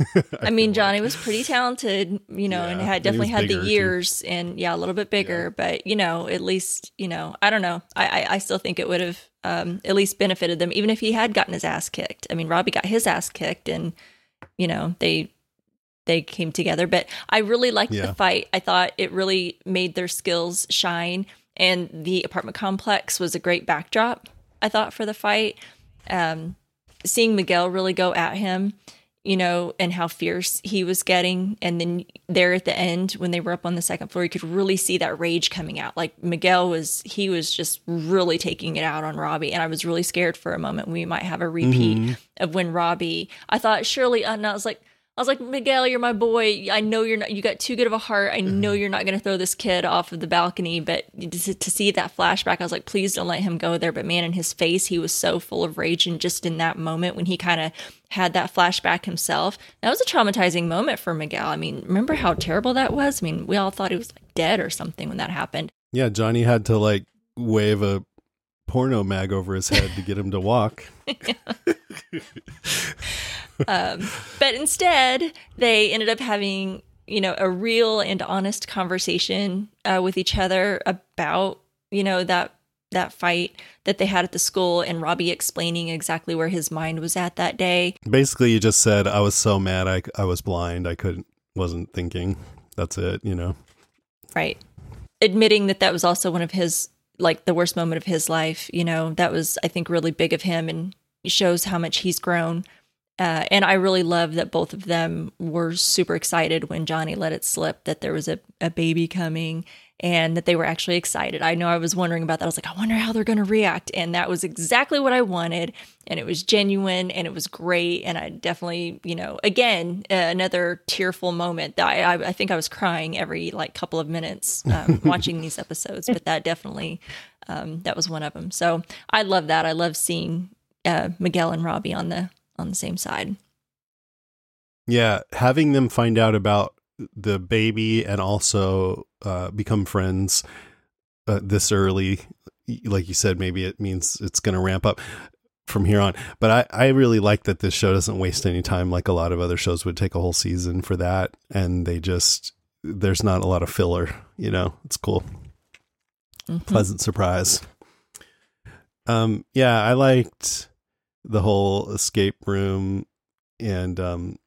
I mean, Johnny was pretty talented, you know, Yeah, and and had he definitely was had the bigger, too. years and yeah, a little bit bigger, but you know, at least, you know, I don't know. I, I, I still think it would have um, at least benefited them, even if he had gotten his ass kicked. I mean, Robbie got his ass kicked and, you know, they, they came together, but I really liked Yeah. the fight. I thought it really made their skills shine, and the apartment complex was a great backdrop, I thought, for the fight. Um, seeing Miguel really go at him, you know, and how fierce he was getting. And then there at the end, when they were up on the second floor, you could really see that rage coming out. Like Miguel was, he was just really taking it out on Robbie. And I was really scared for a moment we might have a repeat Mm-hmm. of when Robbie, I thought surely, and I was like, I was like, Miguel, you're my boy. I know you're not, you got too good of a heart. I know you're not going to throw this kid off of the balcony, but to, to see that flashback, I was like, please don't let him go there. But man, in his face, he was so full of rage. And just in that moment when he kind of had that flashback himself, that was a traumatizing moment for Miguel. I mean, remember how terrible that was? I mean, we all thought he was like dead or something when that happened. Yeah, Johnny had to like wave a porno mag over his head to get him to walk. um, but instead, they ended up having, you know, a real and honest conversation uh, with each other about, you know, that that fight that they had at the school, and Robbie explaining exactly where his mind was at that day. Basically, you just said, I was so mad, I, I was blind, I couldn't, wasn't thinking. That's it, you know? Right. Admitting that that was also one of his, like the worst moment of his life, you know, that was, I think, really big of him, and shows how much he's grown. Uh, and I really love that both of them were super excited when Johnny let it slip that there was a, a baby coming, and that they were actually excited. I know I was wondering about that. I was like, I wonder how they're going to react. And that was exactly what I wanted. And it was genuine and it was great. And I definitely, you know, again, uh, another tearful moment that I, I, I think I was crying every like couple of minutes um, watching these episodes, but that definitely, um, that was one of them. So I love that. I love seeing uh, Miguel and Robbie on the, on the same side. Yeah, having them find out about the baby and also uh, become friends uh, this early, like you said, maybe it means it's going to ramp up from here on. But I, I really like that this show doesn't waste any time like a lot of other shows would take a whole season for that. And they just, there's not a lot of filler, you know, it's cool. Mm-hmm. Pleasant surprise. Um, yeah, I liked the whole escape room, and um,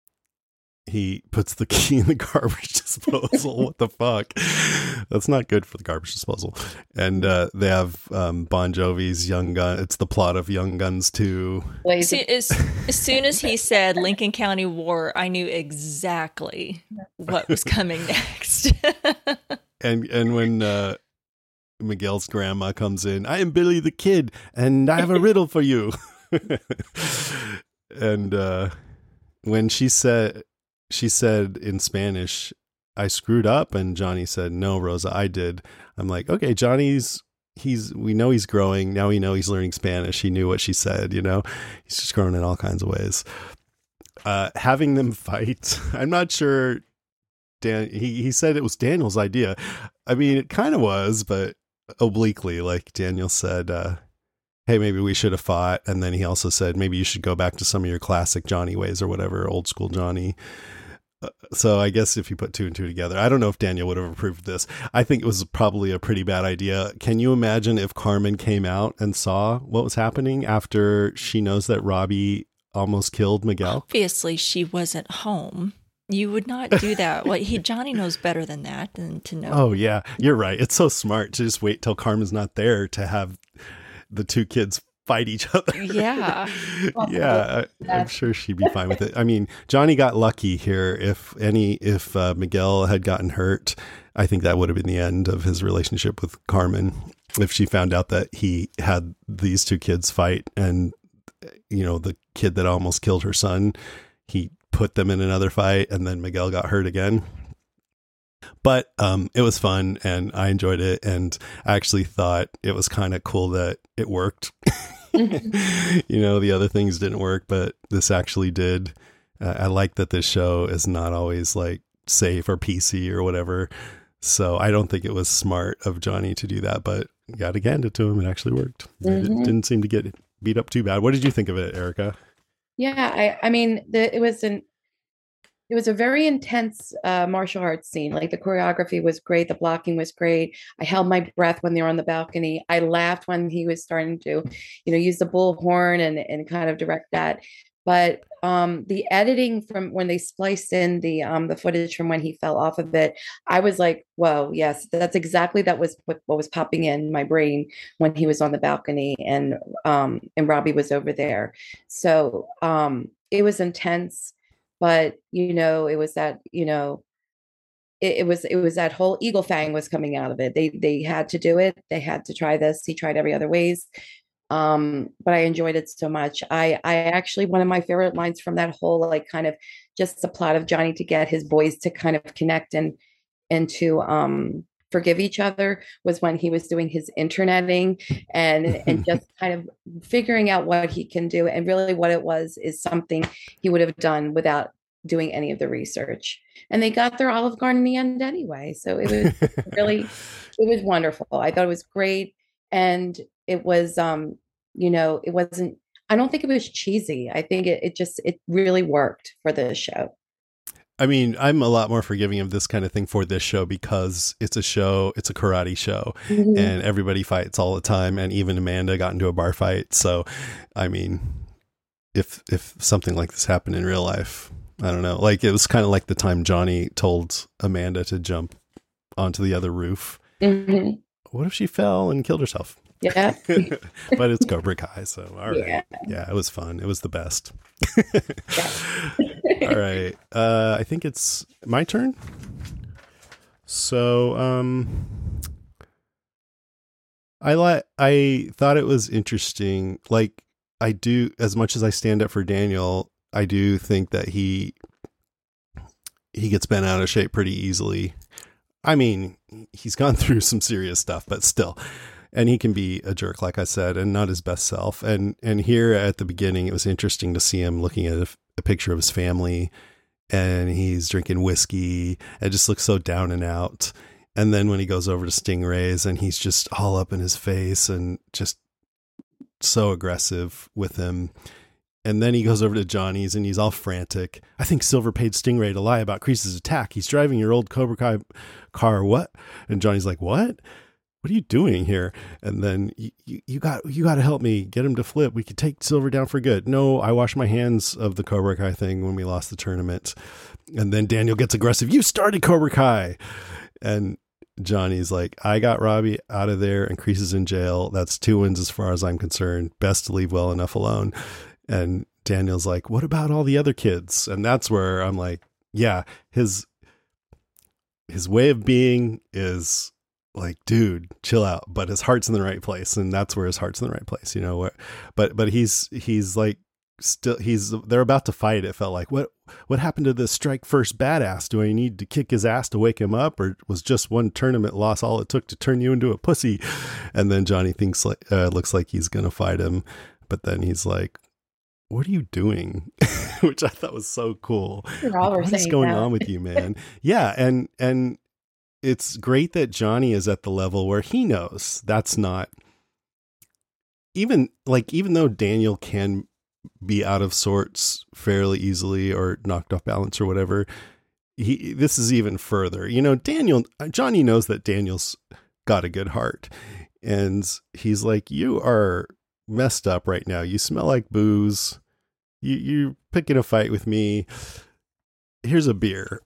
he puts the key in the garbage disposal. What the fuck? That's not good for the garbage disposal. And uh, they have um, Bon Jovi's Young Gun. It's the plot of Young Guns two. As, as, as soon as he said Lincoln County War, I knew exactly what was coming next. and and when uh, Miguel's grandma comes in, I am Billy the Kid, and I have a riddle for you. And uh, when she said, she said in Spanish, I screwed up. And Johnny said, no, Rosa, I did. I'm like, okay, Johnny's, he's, we know he's growing. Now we know he's learning Spanish. He knew what she said, you know, he's just growing in all kinds of ways. Uh, having them fight, I'm not sure. Dan, he, he said it was Daniel's idea. I mean, it kind of was, but obliquely, like Daniel said, uh, hey, maybe we should have fought. And then he also said, maybe you should go back to some of your classic Johnny ways or whatever, old school Johnny. Uh, so I guess if you put two and two together, I don't know if Daniel would have approved this. I think it was probably a pretty bad idea. Can you imagine if Carmen came out and saw what was happening after she knows that Robbie almost killed Miguel? Obviously, she wasn't home. You would not do that. What he Johnny knows better than that, than to know. Oh yeah, you're right. It's so smart to just wait till Carmen's not there to have the two kids fight each other. Yeah. Yeah, I, I'm sure she'd be fine with it. I mean, Johnny got lucky here. If any, if uh, Miguel had gotten hurt, I think that would have been the end of his relationship with Carmen. If she found out that he had these two kids fight, and you know, the kid that almost killed her son, he put them in another fight, and then Miguel got hurt again. But um, it was fun, and I enjoyed it, and I actually thought it was kind of cool that it worked. You know, the other things didn't work, but this actually did. Uh, I like that this show is not always like safe or P C or whatever. So I don't think it was smart of Johnny to do that, but got to hand it to him. It actually worked. Mm-hmm. It didn't seem to get beat up too bad. What did you think of it, Erica? Yeah, I, I mean, the, it was an it was a very intense uh, martial arts scene. Like the choreography was great, the blocking was great. I held my breath when they were on the balcony. I laughed when he was starting to, you know, use the bullhorn and and kind of direct that. But um, the editing from when they spliced in the um, the footage from when he fell off of it, I was like, whoa, yes, that's exactly that was what, what was popping in my brain when he was on the balcony and um, and Robbie was over there. So um, it was intense, but you know, it was that you know, it, it was it was that whole Eagle Fang was coming out of it. They they had to do it. They had to try this. He tried every other ways. Um, but I enjoyed it so much. I, I actually, one of my favorite lines from that whole, like kind of just the plot of Johnny to get his boys to kind of connect and, and to, um, forgive each other was when he was doing his interneting and, and just kind of figuring out what he can do. And really what it was is something he would have done without doing any of the research. And they got their Olive Garden in the end anyway. So it was really, it was wonderful. I thought it was great. And it was, um, you know, it wasn't, I don't think it was cheesy. I think it, it just, it really worked for the show. I mean, I'm a lot more forgiving of this kind of thing for this show because it's a show, it's a karate show, mm-hmm. and everybody fights all the time. And even Amanda got into a bar fight. So, I mean, if, if something like this happened in real life, I don't know, like it was kind of like the time Johnny told Amanda to jump onto the other roof. Mm-hmm. What if she fell and killed herself? Yeah. But it's Cobra Kai, so all right. Yeah, yeah, it was fun. It was the best. All right. Uh, I think it's my turn. So um, I like I thought it was interesting. Like I do, as much as I stand up for Daniel, I do think that he he gets bent out of shape pretty easily. I mean, he's gone through some serious stuff, but still. And he can be a jerk, like I said, and not his best self. And and here at the beginning, it was interesting to see him looking at a, a picture of his family, and he's drinking whiskey. It just looks so down and out. And then when he goes over to Stingray's, and he's just all up in his face and just so aggressive with him. And then he goes over to Johnny's and he's all frantic. I think Silver paid Stingray to lie about Kreese's attack. He's driving your old Cobra Kai car. What? And Johnny's like, what? What are you doing here? And then you, you, you got you got to help me get him to flip. We could take Silver down for good. No, I washed my hands of the Cobra Kai thing when we lost the tournament. And then Daniel gets aggressive. You started Cobra Kai. And Johnny's like, I got Robbie out of there and Kreese's in jail. That's two wins as far as I'm concerned. Best to leave well enough alone. And Daniel's like, what about all the other kids? And that's where I'm like, yeah, his his way of being is like, dude, chill out. But his heart's in the right place. And that's where his heart's in the right place, you know. But but he's he's like still, he's, they're about to fight. It felt like, what, what happened to this strike first badass? Do I need to kick his ass to wake him up? Or was just one tournament loss all it took to turn you into a pussy? And then Johnny thinks like, uh, looks like he's going to fight him. But then he's like, what are you doing? Which I thought was so cool. Like, what is going that. on with you, man? Yeah. And, and it's great that Johnny is at the level where he knows that's not even like, even though Daniel can be out of sorts fairly easily or knocked off balance or whatever, he, this is even further, you know, Daniel, Johnny knows that Daniel's got a good heart, and he's like, you are messed up right now. You smell like booze. You, you're picking a fight with me. Here's a beer.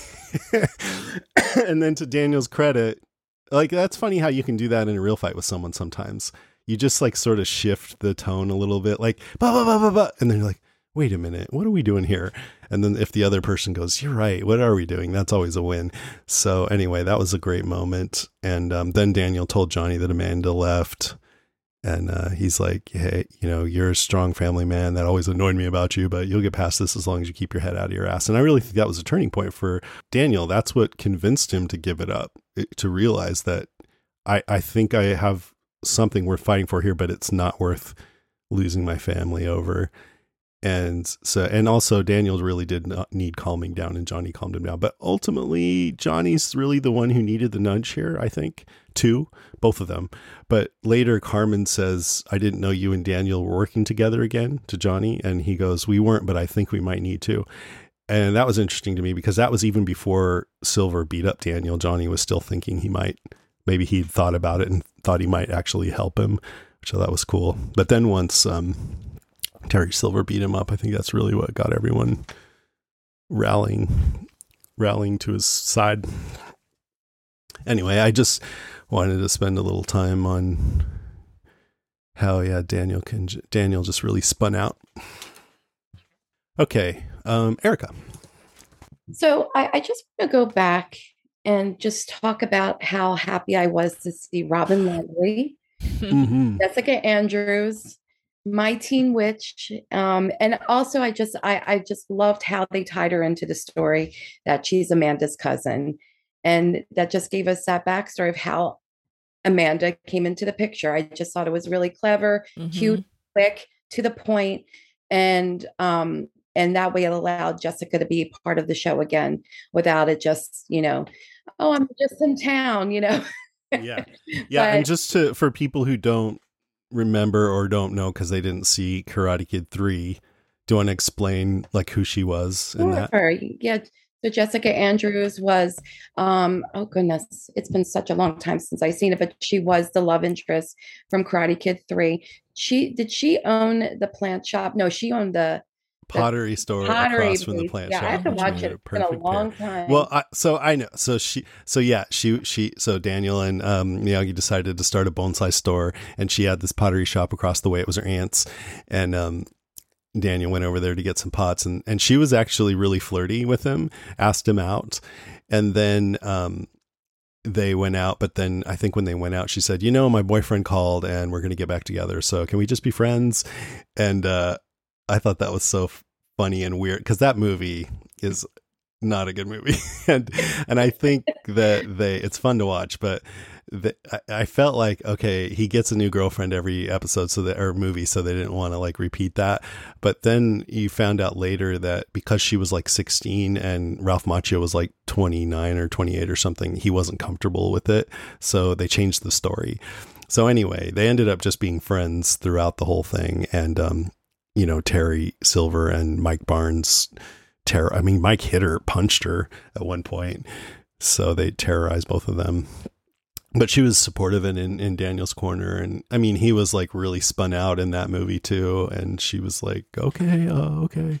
And then to Daniel's credit, like, that's funny how you can do that in a real fight with someone sometimes. You just like sort of shift the tone a little bit, like, bah, bah, bah, bah, bah, and then you're like, wait a minute, what are we doing here? And then if the other person goes, you're right, what are we doing? That's always a win. So anyway, that was a great moment. And um, then Daniel told Johnny that Amanda left. And uh, he's like, hey, you know, you're a strong family man. That always annoyed me about you, but you'll get past this as long as you keep your head out of your ass. And I really think that was a turning point for Daniel. That's what convinced him to give it up, to realize that I, I think I have something worth fighting for here, but it's not worth losing my family over. And so, and also Daniel really did not need calming down, and Johnny calmed him down. But ultimately, Johnny's really the one who needed the nudge here, I think, too, both of them. But later, Carmen says, I didn't know you and Daniel were working together again, to Johnny. And he goes, we weren't, but I think we might need to. And that was interesting to me, because that was even before Silver beat up Daniel. Johnny was still thinking he might, maybe he'd thought about it and thought he might actually help him, which I thought was cool. But then once um, Terry Silver beat him up, I think that's really what got everyone rallying, rallying to his side. Anyway, I just wanted to spend a little time on how, yeah, Daniel can, Daniel just really spun out. Okay. Um, Erica. So I, I just want to go back and just talk about how happy I was to see Robin Landry, mm-hmm. Jessica Andrews, my teen witch. Um, and also I just, I, I just loved how they tied her into the story that she's Amanda's cousin. And that just gave us that backstory of how Amanda came into the picture. I just thought it was really clever, mm-hmm. cute, quick, to the point. And, um, and that way it allowed Jessica to be part of the show again without it just, you know, oh, I'm just in town, you know? Yeah. Yeah. But, and just to, for people who don't remember or don't know, because they didn't see Karate Kid three, do you want to explain like who she was in sure. that? Yeah. So Jessica Andrews was, um, oh goodness, it's been such a long time since I've seen it, but she was the love interest from Karate Kid three. She, did she own the plant shop? No, she owned the pottery store pottery across from the plant yeah, shop. I have to watch it. It's been a long pair. time. Well, I, so I know. So she, so yeah, she, she, so Daniel and um, Miyagi decided to start a bonsai store, and she had this pottery shop across the way. It was her aunt's, and um, Daniel went over there to get some pots, and, and she was actually really flirty with him, asked him out. And then, um, they went out, but then I think when they went out, she said, you know, my boyfriend called and we're going to get back together. So can we just be friends? And, uh, I thought that was so funny and weird, because that movie is not a good movie. and, and I think that they, it's fun to watch, but the, I, I felt like, okay, he gets a new girlfriend every episode, so that, or movie, so they didn't want to like repeat that. But then you found out later that because she was like sixteen and Ralph Macchio was like twenty-nine or twenty-eight or something, he wasn't comfortable with it. So they changed the story. So anyway, they ended up just being friends throughout the whole thing. And, um, you know, Terry Silver and Mike Barnes, terror. I mean, Mike hit her, punched her at one point. So they terrorized both of them. But she was supportive and in, in Daniel's corner. And I mean, he was like really spun out in that movie too. And she was like, okay, uh, okay.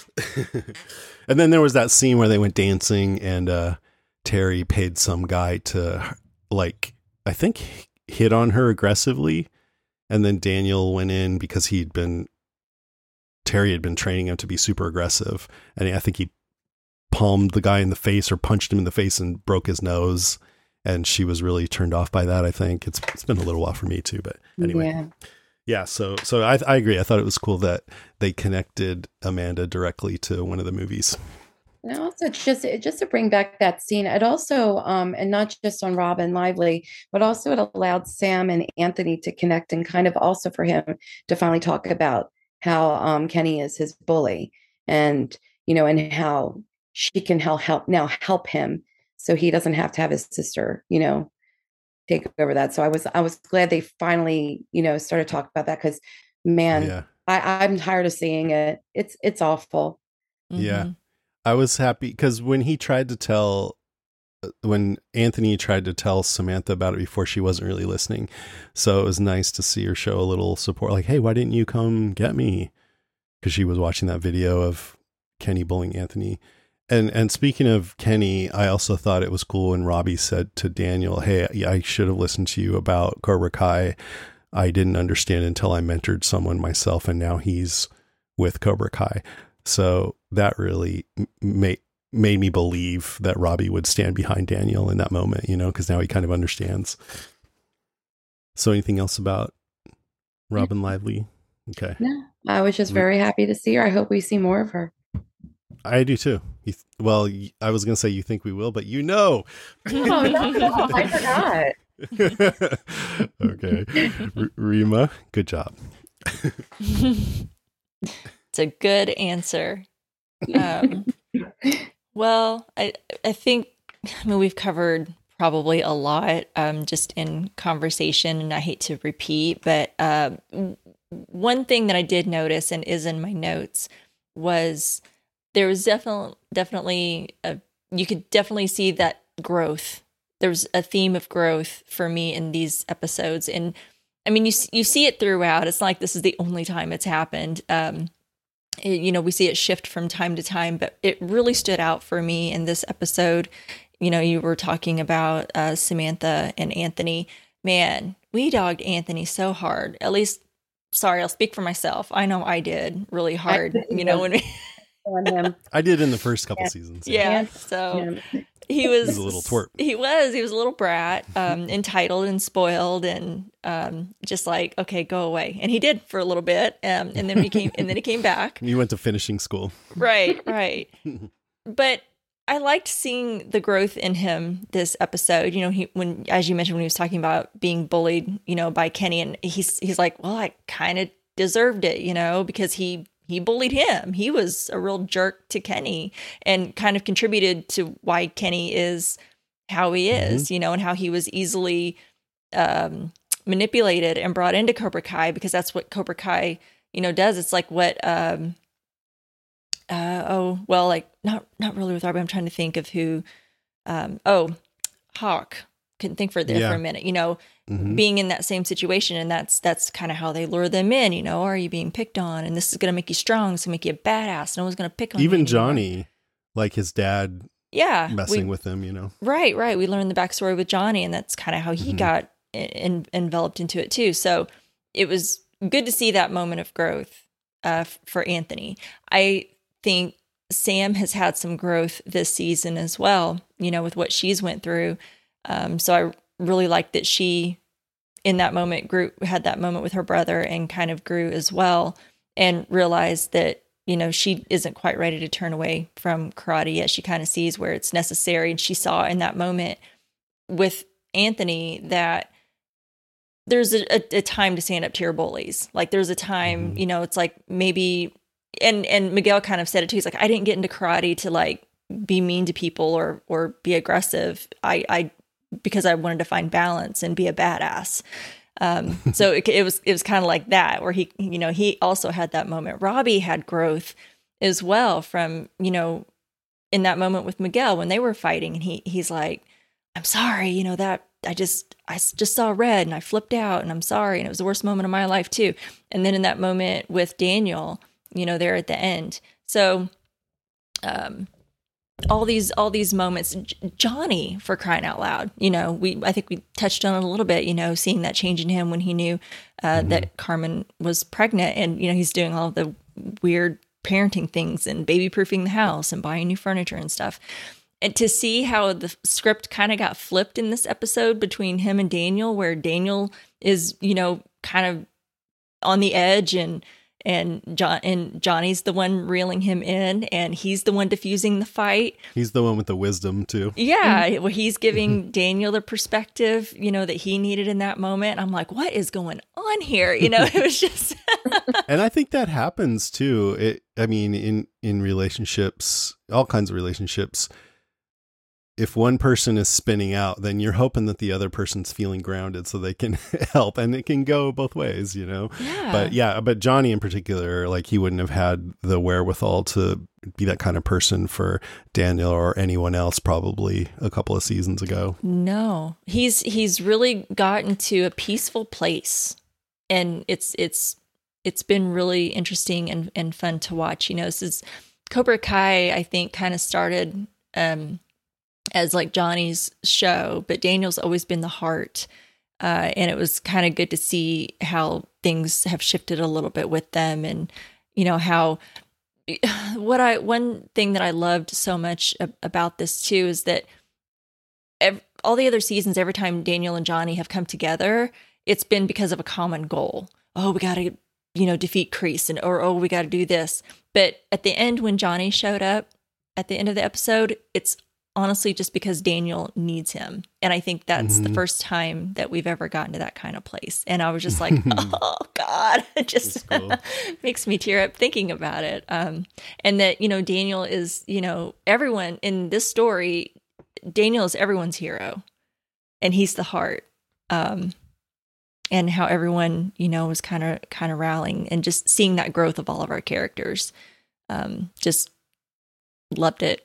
And then there was that scene where they went dancing, and uh, Terry paid some guy to like, I think hit on her aggressively. And then Daniel went in because he'd been, Terry had been training him to be super aggressive. And I think he palmed the guy in the face or punched him in the face and broke his nose. And she was really turned off by that. I think it's it's been a little while for me too, but anyway, yeah. yeah, so so I I agree. I thought it was cool that they connected Amanda directly to one of the movies. And also just just to bring back that scene, it also um and not just on Robin Lively, but also it allowed Sam and Anthony to connect, and kind of also for him to finally talk about how um Kenny is his bully, and you know, and how she can help help now help him so he doesn't have to have his sister, you know, take over that. So I was I was glad they finally, you know, started talking about that, because man, Yeah. I, I'm tired of seeing it. It's it's awful. Yeah. Mm-hmm. I was happy because when he tried to tell, when Anthony tried to tell Samantha about it before, she wasn't really listening. So it was nice to see her show a little support. Like, hey, why didn't you come get me? Because she was watching that video of Kenny bullying Anthony. And and speaking of Kenny, I also thought it was cool when Robbie said to Daniel, hey, I should have listened to you about Cobra Kai. I didn't understand until I mentored someone myself, and now he's with Cobra Kai. So that really made made me believe that Robbie would stand behind Daniel in that moment, you know, because now he kind of understands. So anything else about Robin Lively? Okay. No, I was just very happy to see her. I hope we see more of her. I do too. You th- well, I was going to say you think we will, but you know. No, not at all. I forgot. Okay. R- Rima, good job. It's a good answer. Um, well, I I think I mean we've covered probably a lot um, just in conversation, and I hate to repeat, but uh, one thing that I did notice and is in my notes was there was definitely definitely a, you could definitely see that growth. There was a theme of growth for me in these episodes, and I mean you you see it throughout. It's not like this is the only time it's happened. Um, it, you know, we see it shift from time to time, but it really stood out for me in this episode. You know, you were talking about uh, Samantha and Anthony. Man, we dogged Anthony so hard. At least, sorry, I'll speak for myself. I know I did really hard. You know, when we On him. I did in the first couple Yeah. seasons. yeah. So he was, He was a little twerp. He was. He was a little brat, um, entitled and spoiled, and um, just like, okay, go away. And he did for a little bit, um, and then he came, and then he came back. You went to finishing school. Right, right. But I liked seeing the growth in him this episode. You know, he when as you mentioned when he was talking about being bullied, you know, by Kenny, and he's he's like, well, I kind of deserved it, you know, because he he bullied him. He was a real jerk to Kenny and kind of contributed to why Kenny is how he is, mm-hmm. you know, and how he was easily um, manipulated and brought into Cobra Kai, because that's what Cobra Kai, you know, does. It's like what. Um, Uh, oh, well, like not not really with Robbie. I'm trying to think of who. Um, oh, Hawk. Couldn't think for there yeah. for a minute. You know, mm-hmm. being in that same situation, and that's that's kind of how they lure them in. You know, are you being picked on? And this is going to make you strong. It's going to make you a badass. No one's going to pick on you. Even Johnny, like his dad, yeah, messing we, with him. You know, right, right. We learned the backstory with Johnny, and that's kind of how he mm-hmm. got in, enveloped into it too. So it was good to see that moment of growth uh, for Anthony. I think Sam has had some growth this season as well, you know, with what she's went through. Um, so I really liked that she, in that moment, grew, had that moment with her brother and kind of grew as well, and realized that, you know, she isn't quite ready to turn away from karate yet. She kind of sees where it's necessary. And she saw in that moment with Anthony that there's a, a, a time to stand up to your bullies. Like there's a time, you know, it's like maybe... And and Miguel kind of said it too. He's like, I didn't get into karate to like be mean to people or or be aggressive. I I because I wanted to find balance and be a badass. Um, so it, it was it was kind of like that, where he you know he also had that moment. Robbie had growth as well from you know in that moment with Miguel when they were fighting, and he he's like, I'm sorry, you know that I just I just saw red and I flipped out and I'm sorry, and it was the worst moment of my life too. And then in that moment with Daniel, you know, there at the end. So, um, all these, all these moments, J- Johnny, for crying out loud, you know, we, I think we touched on it a little bit, you know, seeing that change in him when he knew, uh, mm-hmm. that Carmen was pregnant, and, you know, he's doing all of the weird parenting things and baby proofing the house and buying new furniture and stuff. And to see how the script kind of got flipped in this episode between him and Daniel, where Daniel is, you know, kind of on the edge, and and John and Johnny's the one reeling him in, and he's the one diffusing the fight. He's the one with the wisdom too. Yeah, well, he's giving Daniel the perspective, you know, that he needed in that moment. I'm like, what is going on here? You know, it was just. And I think that happens too. It, I mean, in in relationships, all kinds of relationships. If one person is spinning out, then you're hoping that the other person's feeling grounded so they can help, and it can go both ways, you know? Yeah. But yeah, but Johnny in particular, like he wouldn't have had the wherewithal to be that kind of person for Daniel or anyone else probably a couple of seasons ago. No, he's, he's really gotten to a peaceful place, and it's, it's, it's been really interesting and, and fun to watch. You know, this is Cobra Kai, I think kind of started, um, as like Johnny's show, but Daniel's always been the heart. Uh, and it was kind of good to see how things have shifted a little bit with them, and, you know, how what I, one thing that I loved so much ab- about this too, is that ev- all the other seasons, every time Daniel and Johnny have come together, it's been because of a common goal. Oh, we got to, you know, defeat Kreese, and, or, oh, we got to do this. But at the end, when Johnny showed up at the end of the episode, it's honestly just because Daniel needs him. And I think that's mm-hmm. the first time that we've ever gotten to that kind of place. And I was just like, oh God, it just cool. makes me tear up thinking about it. Um, and that, you know, Daniel is, you know, everyone in this story, Daniel is everyone's hero, and he's the heart. Um, and how everyone, you know, was kind of, kind of rallying, and just seeing that growth of all of our characters. Um, just loved it.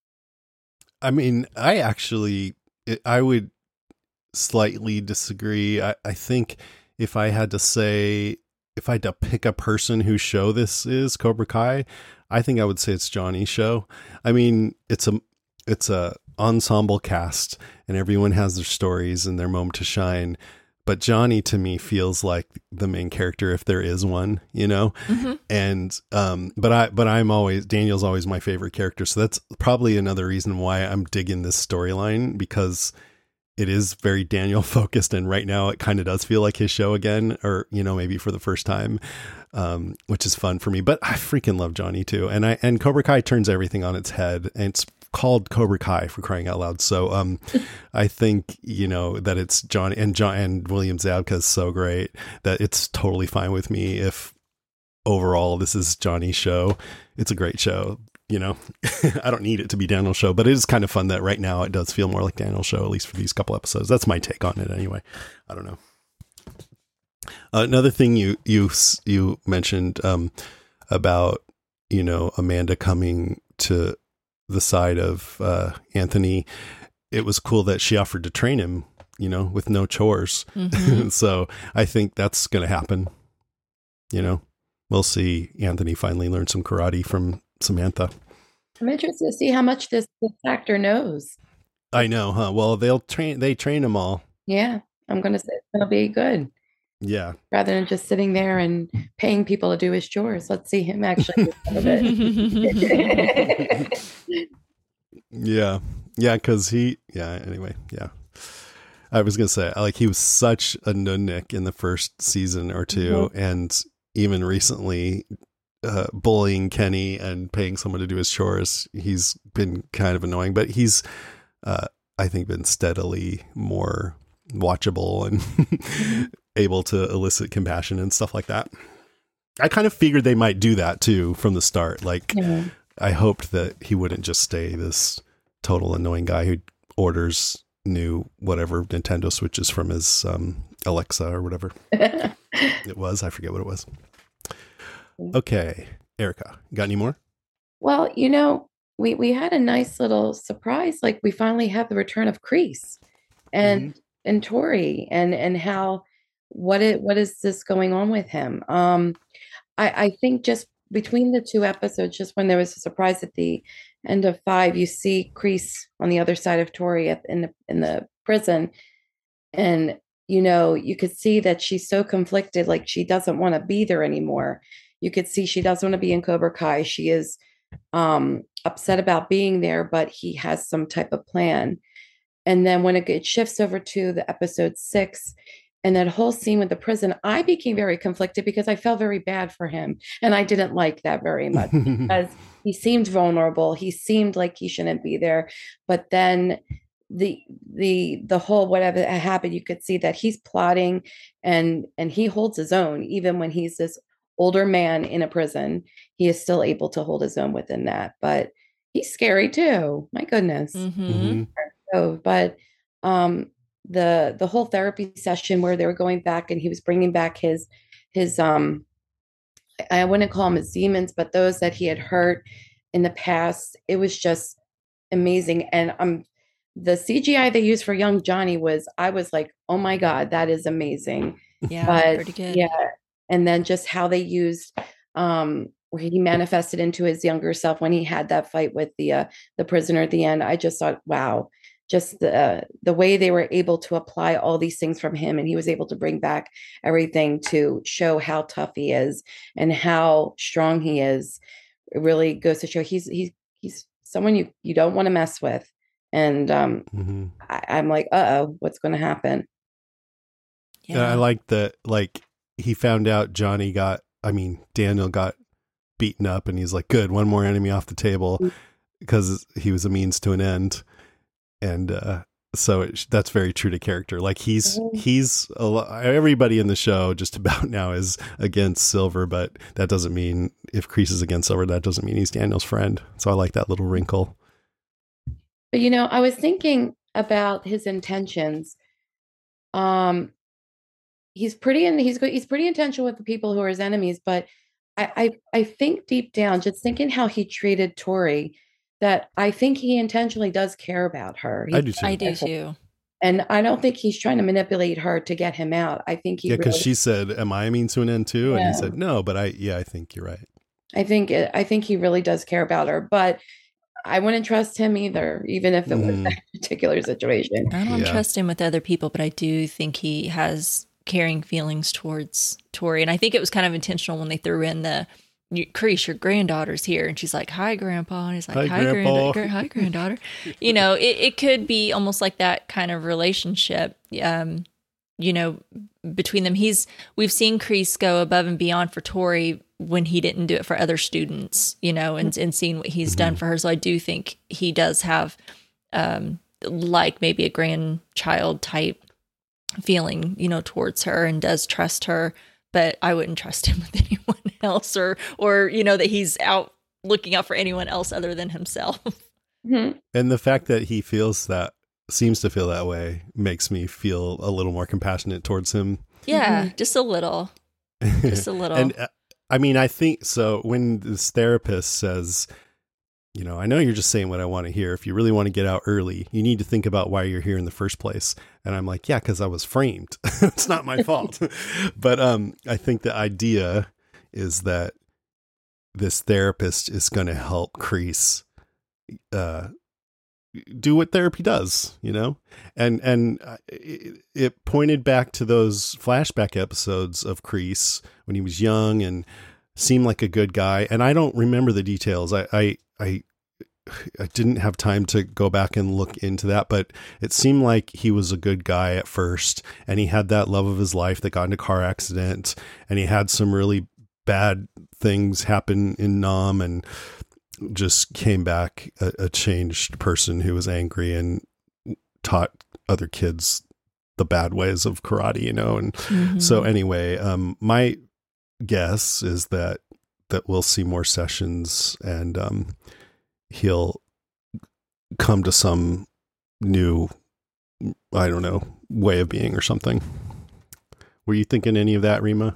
I mean, I actually, I would slightly disagree. I, I think if I had to say, if I had to pick a person whose show this is, Cobra Kai, I think I would say it's Johnny's show. I mean, it's a, it's a ensemble cast, and everyone has their stories and their moment to shine. But Johnny, to me, feels like the main character, if there is one, you know? Mm-hmm. And, um, but I, but I'm always, Daniel's always my favorite character. So that's probably another reason why I'm digging this storyline, because it is very Daniel focused. And right now it kind of does feel like his show again, or, you know, maybe for the first time, um, which is fun for me. But I freaking love Johnny too. And I, and Cobra Kai turns everything on its head, and it's called Cobra Kai, for crying out loud. So um I think, you know, that it's Johnny, and John and William Zabka is so great that it's totally fine with me if overall this is Johnny's show. It's a great show, you know. I don't need it to be Daniel's show, but it is kind of fun that right now it does feel more like Daniel's show, at least for these couple episodes. That's my take on it anyway. I don't know. Uh, another thing you you you mentioned um about, you know, Amanda coming to the side of uh, Anthony, it was cool that she offered to train him, you know, with no chores. Mm-hmm. So I think that's going to happen. You know, we'll see Anthony finally learn some karate from Samantha. I'm interested to see how much this, this actor knows. I know, huh? Well, they'll train, they train them all. Yeah. I'm going to say it's going to be good. Yeah. Rather than just sitting there and paying people to do his chores. Let's see him actually do some of it. Yeah. Yeah. Cause he, yeah. Anyway. Yeah. I was going to say, like, he was such a nudnik in the first season or two. Mm-hmm. And even recently, uh, bullying Kenny and paying someone to do his chores, he's been kind of annoying, but he's, uh, I think been steadily more watchable and able to elicit compassion and stuff like that. I kind of figured they might do that too from the start. Like, yeah. I hoped that he wouldn't just stay this total annoying guy who orders new whatever Nintendo Switches from his um, Alexa or whatever it was. I forget what it was. Okay, Erica, got any more? Well, you know, we we had a nice little surprise. Like, we finally have the return of Kreese and mm-hmm. and Tori, and and how what it what is this going on with him? Um, I I think just between the two episodes, just when there was a surprise at the end of five, you see Kreese on the other side of Tori at, in the in the prison, and you know you could see that she's so conflicted. Like, she doesn't want to be there anymore. You could see she doesn't want to be in Cobra Kai. She is um, upset about being there, but he has some type of plan. And then when it, it shifts over to the episode six, and that whole scene with the prison, I became very conflicted because I felt very bad for him. And I didn't like that very much because he seemed vulnerable. He seemed like he shouldn't be there. But then the the the whole whatever happened, you could see that he's plotting and and he holds his own. Even when he's this older man in a prison, he is still able to hold his own within that. But he's scary too. My goodness. Mm-hmm. So, but um, the the whole therapy session where they were going back and he was bringing back his his um, I wouldn't call them his demons, but those that he had hurt in the past. It was just amazing. And um, the C G I they used for young Johnny was, I was like, oh my God, that is amazing. Yeah, but, pretty good. Yeah, and then just how they used um where he manifested into his younger self when he had that fight with the uh, the prisoner at the end. I just thought, wow, just the uh, the way they were able to apply all these things from him, and he was able to bring back everything to show how tough he is and how strong he is. It really goes to show he's he's he's someone you you don't want to mess with. And um, mm-hmm. I, I'm like, uh oh, what's going to happen? Yeah, I like that. Like he found out Johnny got, I mean, Daniel got beaten up, and he's like, good, one more enemy off the table, because he was a means to an end. And uh, so it, that's very true to character. Like he's, he's, a lo- everybody in the show just about now is against Silver, but that doesn't mean if Kreese is against Silver, that doesn't mean he's Daniel's friend. So I like that little wrinkle. But, you know, I was thinking about his intentions. Um, he's pretty, and he's he's pretty intentional with the people who are his enemies, but I, I, I think deep down, just thinking how he treated Tori, that I think he intentionally does care about her. He, I do too. I do too. And I don't think he's trying to manipulate her to get him out. I think he yeah, because really, she said, "Am I a means to an end too?" Yeah. And he said, "No, but I yeah, I think you're right." I think it, I think he really does care about her, but I wouldn't trust him either, even if it was Mm. that particular situation. I don't Yeah. trust him with other people, but I do think he has caring feelings towards Tori. And I think it was kind of intentional when they threw in the, Kreese, your granddaughter's here. And she's like, hi, Grandpa. And he's like, Hi, hi, Grandpa. grand- hi granddaughter. You know, it, it could be almost like that kind of relationship, um, you know, between them. He's, we've seen Kreese go above and beyond for Tori when he didn't do it for other students, you know, and, and seeing what he's Mm-hmm. done for her. So I do think he does have, um, like maybe a grandchild type feeling, you know, towards her, and does trust her, but I wouldn't trust him with anyone else, or, or, you know, that he's out looking out for anyone else other than himself. Mm-hmm. And the fact that he feels that, seems to feel that way, makes me feel a little more compassionate towards him. Yeah, just a little, just a little. And uh, I mean, I think so. When this therapist says, you know, I know you're just saying what I want to hear. If you really want to get out early, you need to think about why you're here in the first place. And I'm like, yeah, because I was framed. It's not my fault. But um, I think the idea is that this therapist is going to help Kreese uh, do what therapy does, you know? And and it, it pointed back to those flashback episodes of Kreese when he was young and seemed like a good guy. And I don't remember the details. I, I, I, I didn't have time to go back and look into that, but it seemed like he was a good guy at first, and he had that love of his life that got in a car accident, and he had some really bad things happen in Nam, and just came back a, a changed person who was angry and taught other kids the bad ways of karate, you know? And Mhm. so anyway, um, my guess is that, that we'll see more sessions, and, um, he'll come to some new, I don't know, way of being or something. Were you thinking any of that, Rima?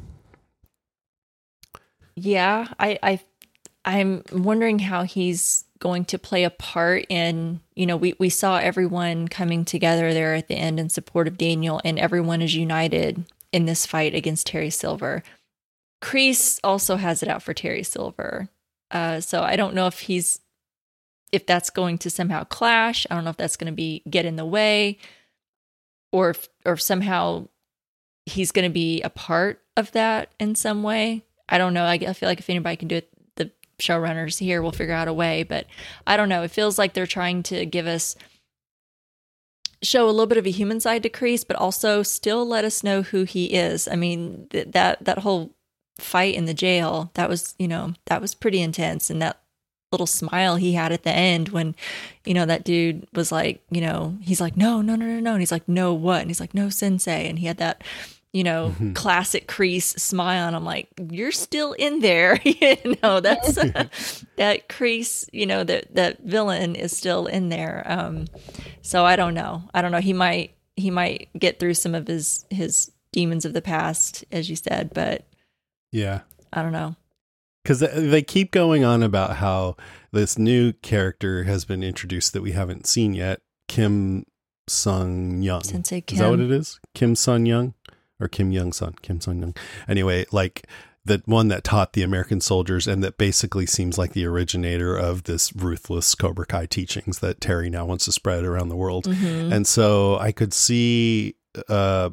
Yeah, I, I, I'm wondering how he's going to play a part in, you know, we, we saw everyone coming together there at the end in support of Daniel, and everyone is united in this fight against Terry Silver. Kreese also has it out for Terry Silver. Uh, so I don't know if he's, if that's going to somehow clash. I don't know if that's going to be, get in the way, or if, or if somehow he's going to be a part of that in some way. I don't know. I, I feel like if anybody can do it, the showrunners here will figure out a way, but I don't know. It feels like they're trying to give us show a little bit of a human side to Kreese, but also still let us know who he is. I mean, th- that that whole fight in the jail, that was, you know, that was pretty intense. And that little smile he had at the end when, you know, that dude was like, you know, he's like, no, no, no, no, no. And he's like, no, what? And he's like, no, sensei. And he had that, you know, mm-hmm. classic Kreese smile. And I'm like, you're still in there. you know, that's uh, that Kreese, you know, that that villain is still in there. Um, so I don't know. I don't know. He might, he might get through some of his, his demons of the past, as you said, but yeah, I don't know. Because they keep going on about how this new character has been introduced that we haven't seen yet, Kim Sun Young. Sensei Kim. Is that what it is? Kim Sun Young? Or Kim Young Sun? Kim Sun Young. Anyway, like the one that taught the American soldiers and that basically seems like the originator of this ruthless Cobra Kai teachings that Terry now wants to spread around the world. Mm-hmm. And so I could see uh,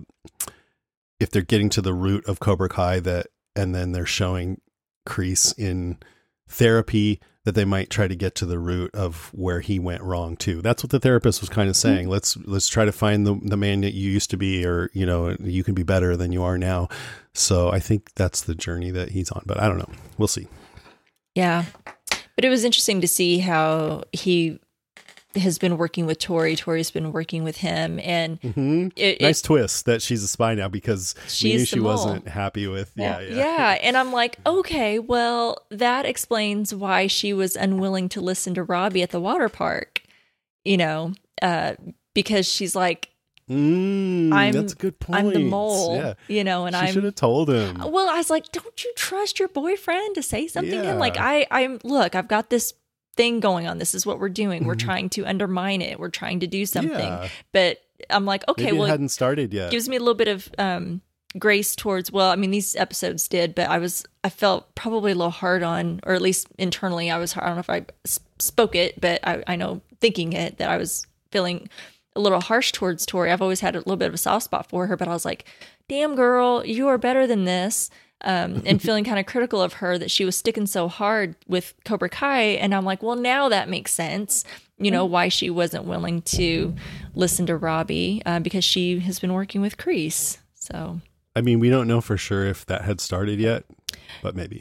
if they're getting to the root of Cobra Kai that, and then they're showing Kreese in therapy, that they might try to get to the root of where he went wrong too. That's what the therapist was kind of saying. Mm-hmm. Let's let's try to find the the man that you used to be, or you know, you can be better than you are now. So I think that's the journey that he's on. But I don't know. We'll see. Yeah, but it was interesting to see how he has been working with Tori. Tori's been working with him, and mm-hmm. it, nice it, twist that she's a spy now because we knew she mole. wasn't happy with. Yeah, yeah, yeah. And I'm like, okay, well, that explains why she was unwilling to listen to Robbie at the water park. You know, uh, because she's like, mm, I'm that's a good point. I'm the mole. Yeah. You know, and I should have told him. Well, I was like, don't you trust your boyfriend to say something yeah. to him? Like, I, I'm look, I've got this thing going on. This is what we're doing. We're mm-hmm. trying to undermine it. We're trying to do something. Yeah. But I'm like, okay, Maybe well, it hadn't started yet. It gives me a little bit of um, grace towards, well, I mean, these episodes did, but I was, I felt probably a little hard on, or at least internally, I was, I don't know if I spoke it, but I, I know thinking it, that I was feeling a little harsh towards Tori. I've always had a little bit of a soft spot for her, but I was like, damn girl, you are better than this. Um, and feeling kind of critical of her that she was sticking so hard with Cobra Kai. And I'm like, well, now that makes sense, you know, why she wasn't willing to listen to Robbie, uh, because she has been working with Kreese. So, I mean, we don't know for sure if that had started yet, but maybe.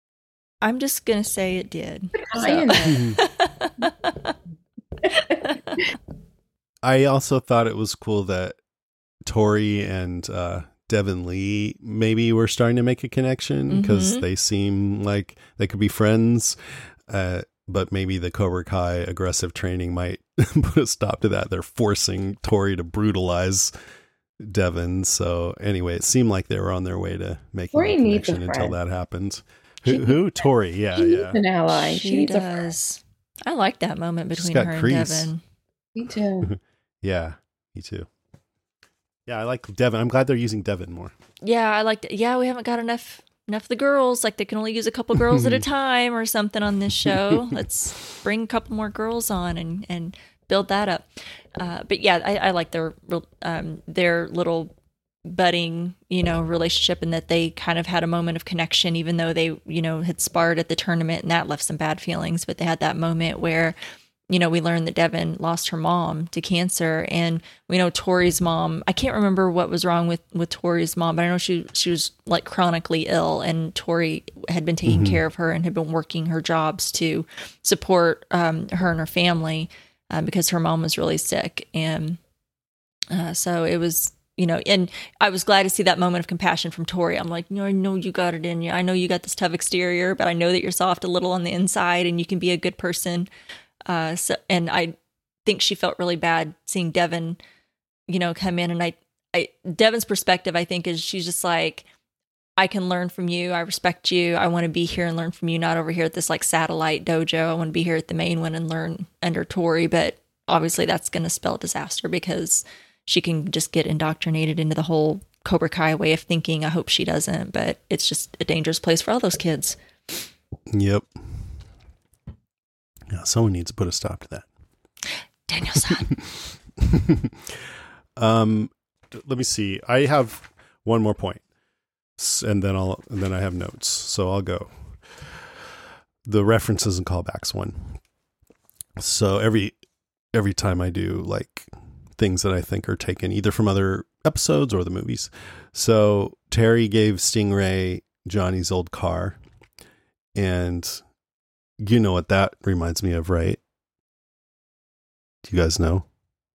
I'm just going to say it did. So. I also thought it was cool that Tori and, uh, Devin Lee maybe we're starting to make a connection because mm-hmm. they seem like they could be friends, uh, but maybe the Cobra Kai aggressive training might put a stop to that. They're forcing Tori to brutalize Devin. So anyway, it seemed like they were on their way to making Tori a connection until that happened. Who? who? Tori? Yeah, she yeah. An ally. She, she needs does. I like that moment between her and Kreese. Devin. Me too. Yeah, me too. Yeah, I like Devin. I'm glad they're using Devin more. Yeah, I liked it. Yeah, we haven't got enough enough of the girls. Like they can only use a couple girls at a time or something on this show. Let's bring a couple more girls on and, and build that up. Uh, but yeah, I, I like their um, their little budding, you know, relationship, and that they kind of had a moment of connection, even though they, you know, had sparred at the tournament and that left some bad feelings. But they had that moment where, you know, we learned that Devin lost her mom to cancer, and we know Tori's mom, I can't remember what was wrong with, with Tori's mom, but I know she, she was like chronically ill, and Tori had been taking mm-hmm. care of her and had been working her jobs to support um, her and her family uh, because her mom was really sick. And uh, so it was, you know, and I was glad to see that moment of compassion from Tori. I'm like, no, I know you got it in you. I know you got this tough exterior, but I know that you're soft a little on the inside and you can be a good person. Uh, so, and I think she felt really bad seeing Devin, you know, come in. And I, I, Devin's perspective, I think, is she's just like, I can learn from you. I respect you. I want to be here and learn from you, not over here at this like satellite dojo. I want to be here at the main one and learn under Tori. But obviously that's going to spell disaster because she can just get indoctrinated into the whole Cobra Kai way of thinking. I hope she doesn't, but it's just a dangerous place for all those kids. Yep. Yeah, someone needs to put a stop to that. Daniel-san. um, let me see. I have one more point, and then I'll and then I have notes. So I'll go. The references and callbacks one. So every every time I do like things that I think are taken either from other episodes or the movies. So Terry gave Stingray Johnny's old car, and you know what that reminds me of, right? Do you guys know?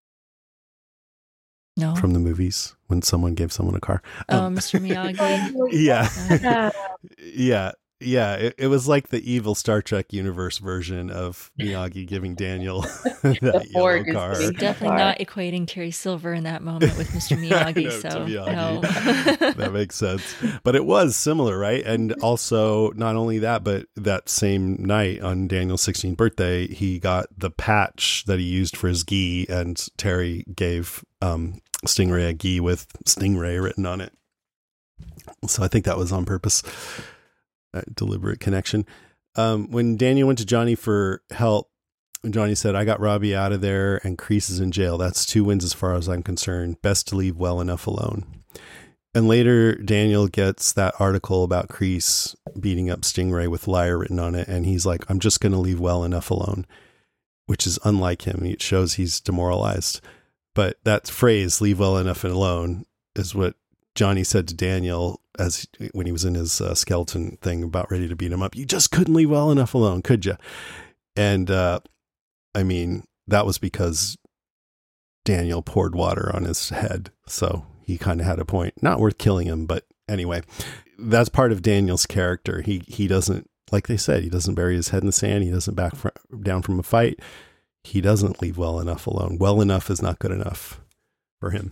No. From the movies when someone gave someone a car. Oh, Um, Mister Miyagi. yeah. Yeah. yeah. Yeah. It, it was like the evil Star Trek universe version of Miyagi giving Daniel that yellow Borg is car. He's big. definitely not equating Terry Silver in that moment with Mister Miyagi. know, so to Miyagi. no. That makes sense. But it was similar, right? And also, not only that, but that same night on Daniel's sixteenth birthday, he got the patch that he used for his gi, and Terry gave um, Stingray a gi with Stingray written on it. So I think that was on purpose. A deliberate connection. Um, when Daniel went to Johnny for help, Johnny said, I got Robbie out of there and Kreese is in jail. That's two wins as far as I'm concerned. Best to leave well enough alone. And later, Daniel gets that article about Kreese beating up Stingray with liar written on it. And he's like, I'm just going to leave well enough alone, which is unlike him. It shows he's demoralized. But that phrase, leave well enough alone, is what Johnny said to Daniel as when he was in his uh, skeleton thing about ready to beat him up. You just couldn't leave well enough alone, could you? And, uh, I mean, that was because Daniel poured water on his head. So he kind of had a point. Not worth killing him, but anyway, that's part of Daniel's character. He, he doesn't, like they said, he doesn't bury his head in the sand. He doesn't back fr- down from a fight. He doesn't leave well enough alone. Well enough is not good enough for him.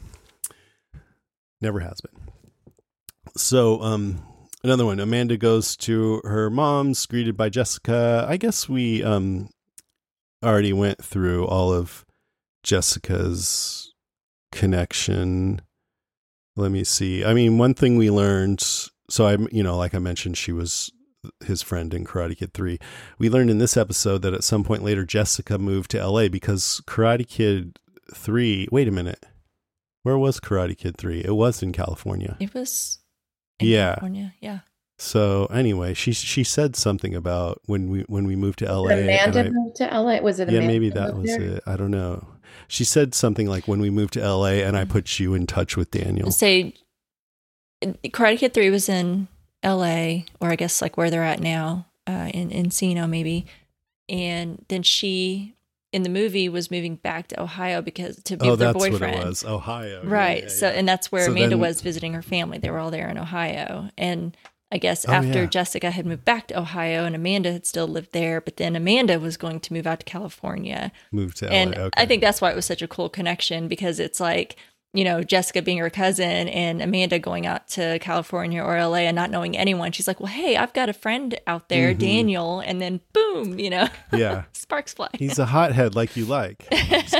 Never has been. So, um, another one, Amanda goes to her mom's, greeted by Jessica. I guess we, um, already went through all of Jessica's connection. Let me see. I mean, one thing we learned, so I, you know, like I mentioned, she was his friend in Karate Kid three. We learned in this episode that at some point later, Jessica moved to L A because Karate Kid three, wait a minute. Where was Karate Kid three? It was in California. It was in Yeah. California. Yeah. So anyway, she she said something about when we when we moved to L A. Did Amanda and I- moved to L A? Was it yeah, Amanda maybe that moved was there? it. I don't know. She said something like when we moved to L A and I put you in touch with Daniel. Say Karate Kid three was in L A, or I guess like where they're at now, uh, in Encino maybe. And then she, in the movie, was moving back to Ohio because to be Oh, with their that's boyfriend. what it was. Ohio. Yeah, Right. yeah, So, yeah. and that's where So Amanda then- was visiting her family. They were all there in Ohio. And I guess Oh, after yeah. Jessica had moved back to Ohio and Amanda had still lived there, but then Amanda was going to move out to California. moved to And L A. Okay. I think that's why it was such a cool connection, because it's like, you know, Jessica being her cousin and Amanda going out to California or L A and not knowing anyone. She's like, well, hey, I've got a friend out there, Mhm. Daniel. And then boom, you know, Yeah. sparks fly. He's a hothead like you like. He's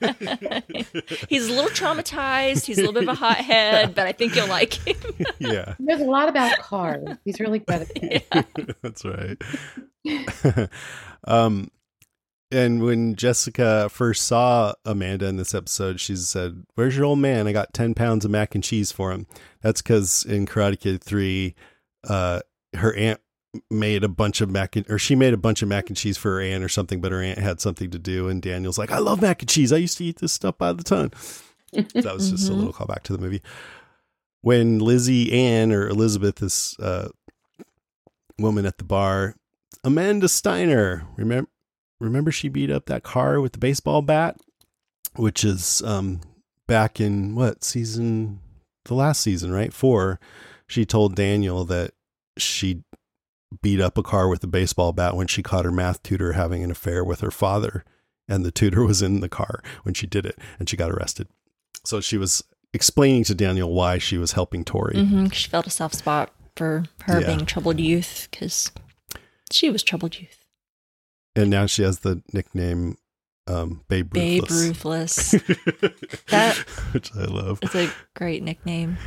a little traumatized. He's a little bit of a hothead, but I think you'll like him. Yeah. He knows a lot about cars. He's really good at it. Yeah. That's right. um, and when Jessica first saw Amanda in this episode, she said, "Where's your old man? I got ten pounds of mac and cheese for him." That's because in Karate Kid three, uh, her aunt made a bunch of mac and, or she made a bunch of mac and cheese for her aunt or something, but her aunt had something to do. And Daniel's like, "I love mac and cheese. I used to eat this stuff by the ton." That was just a Mhm. little callback to the movie. When Lizzie Ann or Elizabeth, this uh, woman at the bar, Amanda Steiner, remember, remember she beat up that car with the baseball bat, which is um, back in what season? The last season, right? Four. She told Daniel that she beat up a car with a baseball bat when she caught her math tutor having an affair with her father. And the tutor was in the car when she did it and she got arrested. So she was explaining to Daniel why she was helping Tori. Mm-hmm. She felt a soft spot for her Yeah. being troubled youth because she was troubled youth. And now she has the nickname um, Babe Babe Ruthless. Ruthless. That- Which I love. It's a great nickname.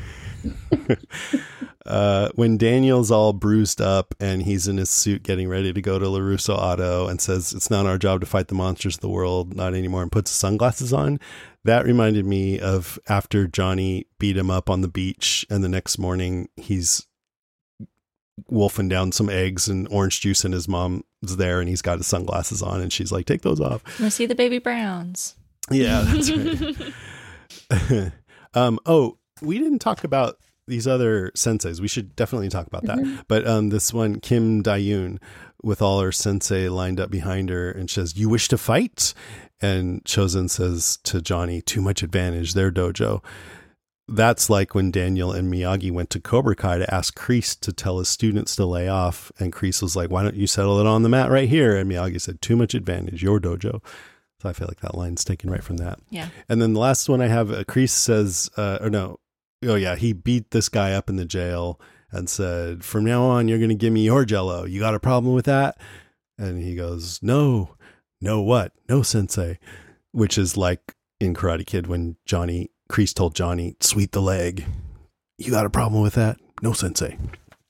Uh, when Daniel's all bruised up and he's in his suit getting ready to go to LaRusso Auto and says, "It's not our job to fight the monsters of the world, not anymore," and puts his sunglasses on, that reminded me of after Johnny beat him up on the beach and the next morning he's wolfing down some eggs and orange juice and his mom's there and he's got his sunglasses on and she's like, "Take those off." Want to see the baby Browns? Yeah, that's right. um, oh, we didn't talk about these other senseis. We should definitely talk about that. Mm-hmm. But um, this one, Kim Dayoon, with all her sensei lined up behind her, and she says, "You wish to fight?" And Chozen says to Johnny, "Too much advantage, their dojo." That's like when Daniel and Miyagi went to Cobra Kai to ask Kreese to tell his students to lay off. And Kreese was like, "Why don't you settle it on the mat right here?" And Miyagi said, "Too much advantage, your dojo." So I feel like that line's taken right from that. Yeah. And then the last one I have, uh, Kreese says, uh, or no, oh yeah, he beat this guy up in the jail and said, "From now on, you're going to give me your jello. You got a problem with that?" And he goes, "No, no what? No, sensei," which is like in Karate Kid when Johnny, Kreese told Johnny, "Sweep the leg. You got a problem with that? No, sensei."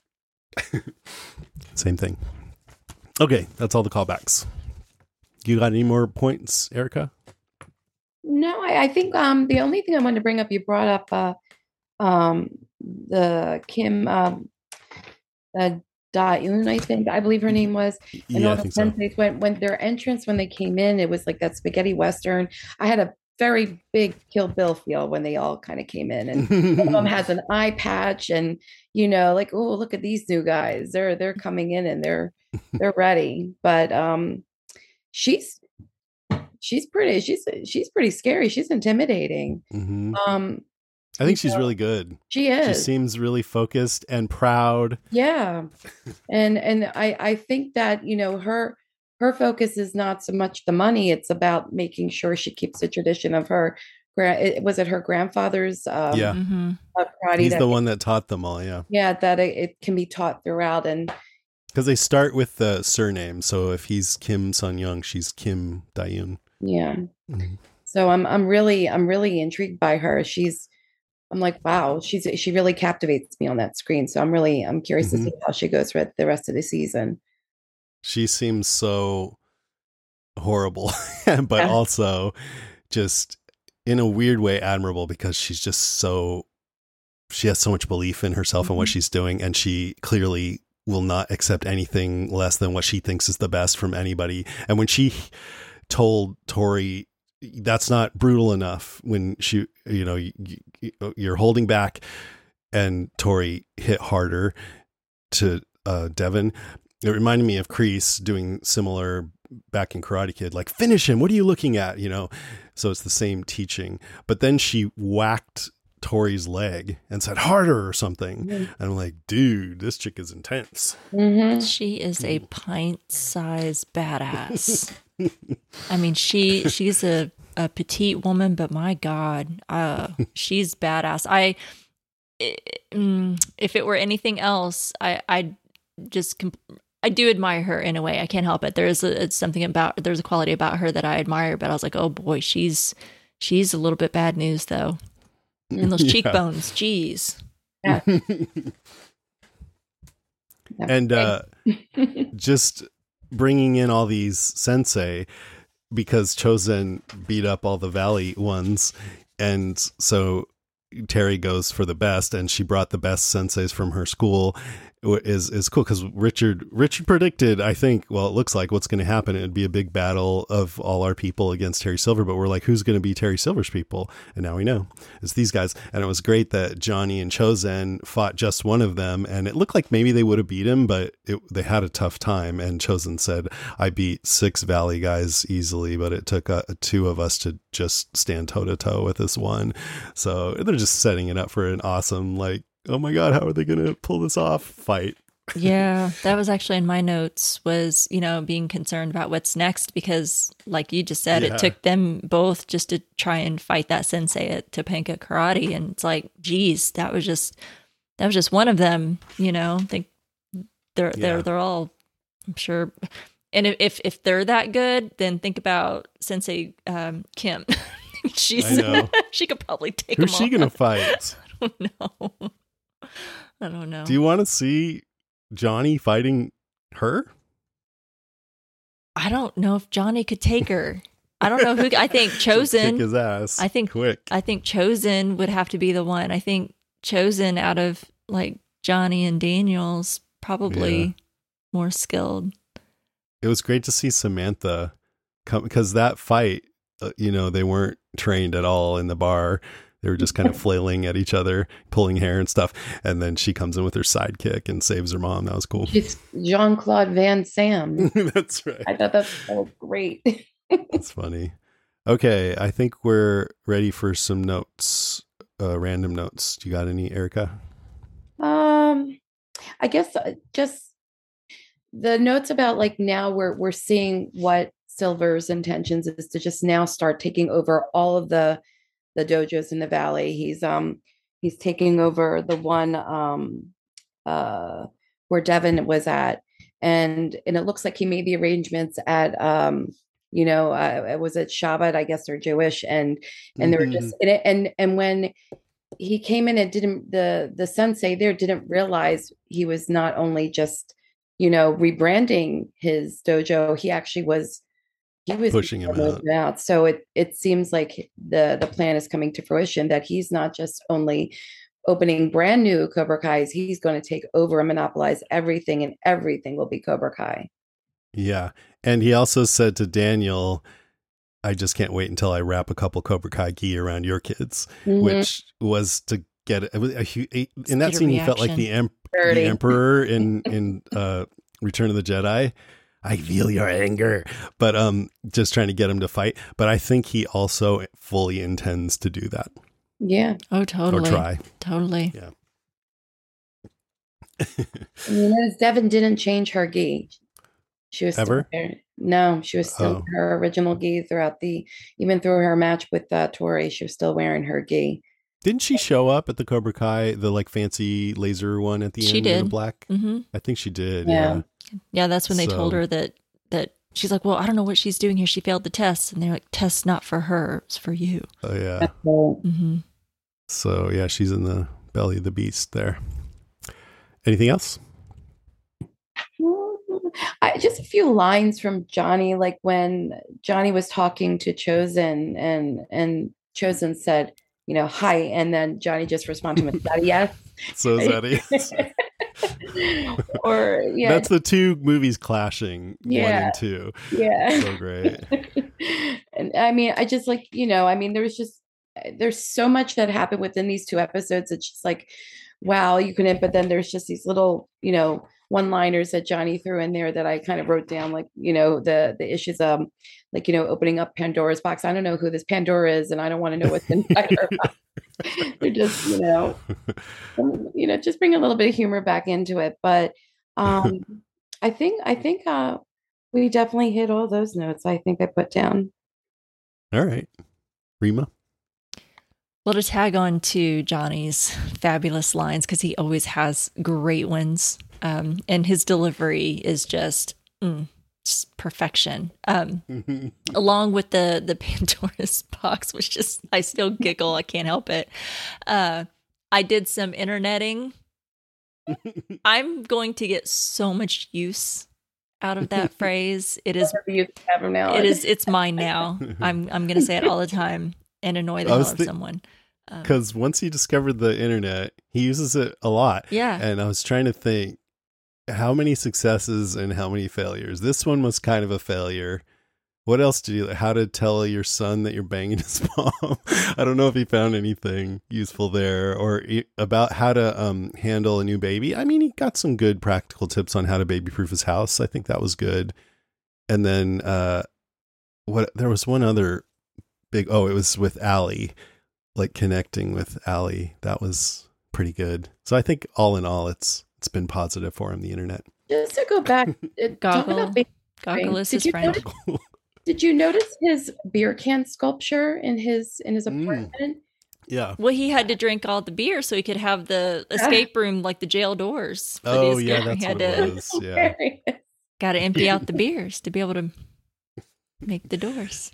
Same thing. Okay, that's all the callbacks. You got any more points, Erica? No, I, I think um, the only thing I wanted to bring up, you brought up uh, um, the Kim um, uh, Da-eun, I think, I believe her name was. And yeah, all I the think so. senseis, when, when their entrance, when they came in, it was like that spaghetti Western. I had a very big Kill Bill feel when they all kind of came in. And one of them has an eye patch and, you know, like, oh, look at these new guys. They're they're coming in and they're they're ready. But um she's she's pretty she's she's pretty scary. She's intimidating. Mm-hmm. um I think she's know, really good. She is. She seems really focused and proud. Yeah. and and I I think that, you know, her her focus is not so much the money, it's about making sure she keeps the tradition of her was it her grandfather's um yeah mm-hmm. karate. He's that, the one that taught them all. Yeah yeah that it, it can be taught throughout. And because they start with the surname, so if he's Kim Sun-young, she's Kim Dayoon. Yeah. Mm-hmm. So I'm I'm really I'm really intrigued by her. She's I'm like, wow, she's she really captivates me on that screen. So I'm really I'm curious mm-hmm. to see how she goes for the rest of the season. She seems so horrible, but yeah. also just in a weird way admirable, because she's just so she has so much belief in herself mm-hmm. and what she's doing, and she clearly will not accept anything less than what she thinks is the best from anybody. And when she told Tori, that's not brutal enough, when she, you know, you, you're holding back, and Tori hit harder to uh, Devin, it reminded me of Kreese doing similar back in Karate Kid, like, finish him. What are you looking at? You know, so it's the same teaching. But then she whacked Tori's leg and said harder or something. Mm-hmm. And I'm like, dude, this chick is intense. Mm-hmm. She is a pint-sized badass. I mean, she she's a, a petite woman, but my God, uh, she's badass. I if it were anything else, I I just I do admire her in a way. I can't help it. There's a it's something about there's a quality about her that I admire. But I was like, oh boy, she's she's a little bit bad news though. And those yeah. cheekbones, geez. Yeah. And uh, just bringing in all these sensei, because Chozen beat up all the Valley ones, and so Terry goes for the best, and she brought the best senseis from her school. Is is cool because Richard Richard predicted, I think, well, it looks like what's going to happen. It'd be a big battle of all our people against Terry Silver, but we're like, who's going to be Terry Silver's people? And now we know it's these guys. And it was great that Johnny and Chozen fought just one of them, and it looked like maybe they would have beat him, but it, they had a tough time. And Chozen said, I beat six Valley guys easily, but it took uh, two of us to just stand toe to toe with this one. So they're just setting it up for an awesome, like, oh my God, how are they going to pull this off fight? Yeah, that was actually in my notes, was, you know, being concerned about what's next, because like you just said, yeah. it took them both just to try and fight that sensei at Topanga Karate. And it's like, geez, that was just, that was just one of them, you know, they, they're, yeah. they're, they're all, I'm sure. And if, if they're that good, then think about Sensei um, Kim. She's, she could probably take Who's them she all. going to fight? I don't know. I don't know. Do you want to see Johnny fighting her? I don't know if Johnny could take her. I don't know who. I think Chozen. Kick his ass. I think quick. I think Chozen would have to be the one. I think Chozen out of like Johnny and Daniel's probably yeah. more skilled. It was great to see Samantha come, because that fight, uh, you know, they weren't trained at all in the bar. They were just kind of flailing at each other, pulling hair and stuff. And then she comes in with her sidekick and saves her mom. That was cool. It's Jean-Claude Van Sam. That's right. I thought that was so great. That's funny. Okay, I think we're ready for some notes, uh, random notes. Do you got any, Erica? Um, I guess uh, just the notes about like now we're we're seeing what Silver's intentions is to just now start taking over all of the the dojos in the valley. He's um he's taking over the one um uh where Devin was at, and and it looks like he made the arrangements at um you know uh, it was at Shabbat, I guess they're Jewish, and and they were just and and and when he came in and didn't the the sensei there didn't realize he was not only just you know rebranding his dojo, he actually was he was pushing him out. out. So it it seems like the the plan is coming to fruition, that he's not just only opening brand new Cobra Kais, he's going to take over and monopolize everything, and everything will be Cobra Kai. Yeah. And he also said to Daniel, I just can't wait until I wrap a couple Cobra Kai gi around your kids, mm-hmm. which was to get it. Was a, a, in that scene, he felt like the, em- the emperor in, in uh, Return of the Jedi. I feel your anger, but um, just trying to get him to fight. But I think he also fully intends to do that. Yeah. Oh, totally. Or try. Totally. Yeah. You know, Devin didn't change her gi. She was ever still there. No, she was still oh. her original gi throughout the, even through her match with uh, Tori, she was still wearing her gi. Didn't she show up at the Cobra Kai, the like fancy laser one at the she end? Did. In the black. Mm-hmm. I think she did. Yeah. Yeah. Yeah, that's when they so. told her that that she's like, well, I don't know what she's doing here. She failed the test, and they're like, test not for her, it's for you. Oh yeah. Mm-hmm. So yeah, she's in the belly of the beast there. Anything else? I, just a few lines from Johnny, like when Johnny was talking to Chosen, and and Chosen said, you know, hi, and then Johnny just responded with, is that a yes? So is that a yes? Or yeah, that's the two movies clashing, yeah. one and two. Yeah, so great. And I mean, I just like, you know, I mean, there was just there's so much that happened within these two episodes. It's just like, wow, you couldn't. But then there's just these little, you know, one-liners that Johnny threw in there that I kind of wrote down, like, you know, the the issues, um, like, you know, opening up Pandora's box. I don't know who this Pandora is, and I don't want to know what's inside her box. They're just, you know, you know, just bring a little bit of humor back into it. But um, I think I think uh, we definitely hit all those notes. I think I put down. All right, Rima. Well, to tag on to Johnny's fabulous lines, because he always has great ones. Um, and his delivery is just, mm, just perfection. Um, along with the the Pandora's box, which just, I still giggle. I can't help it. Uh, I did some interneting. I'm going to get so much use out of that phrase. It is. It is. It's mine now. I'm. I'm going to say it all the time and annoy the hell out of someone. Because um, once he discovered the internet, he uses it a lot. Yeah. And I was trying to think, how many successes and how many failures? This one was kind of a failure. What else did you, how to tell your son that you're banging his mom? I don't know if he found anything useful there, or about how to um, handle a new baby. I mean, he got some good practical tips on how to baby-proof his house. I think that was good. And then uh, what? There was one other big, oh, it was with Allie, like connecting with Allie. That was pretty good. So I think all in all, it's It's been positive for him, the internet. Just to go back, Goggle, Goggle is his friend. Notice, did you notice his beer can sculpture in his in his apartment? Mm. Yeah. Well, he had to drink all the beer so he could have the escape room, like the jail doors. Oh, yeah, that's what it was. Yeah. Got to empty out the beers to be able to make the doors.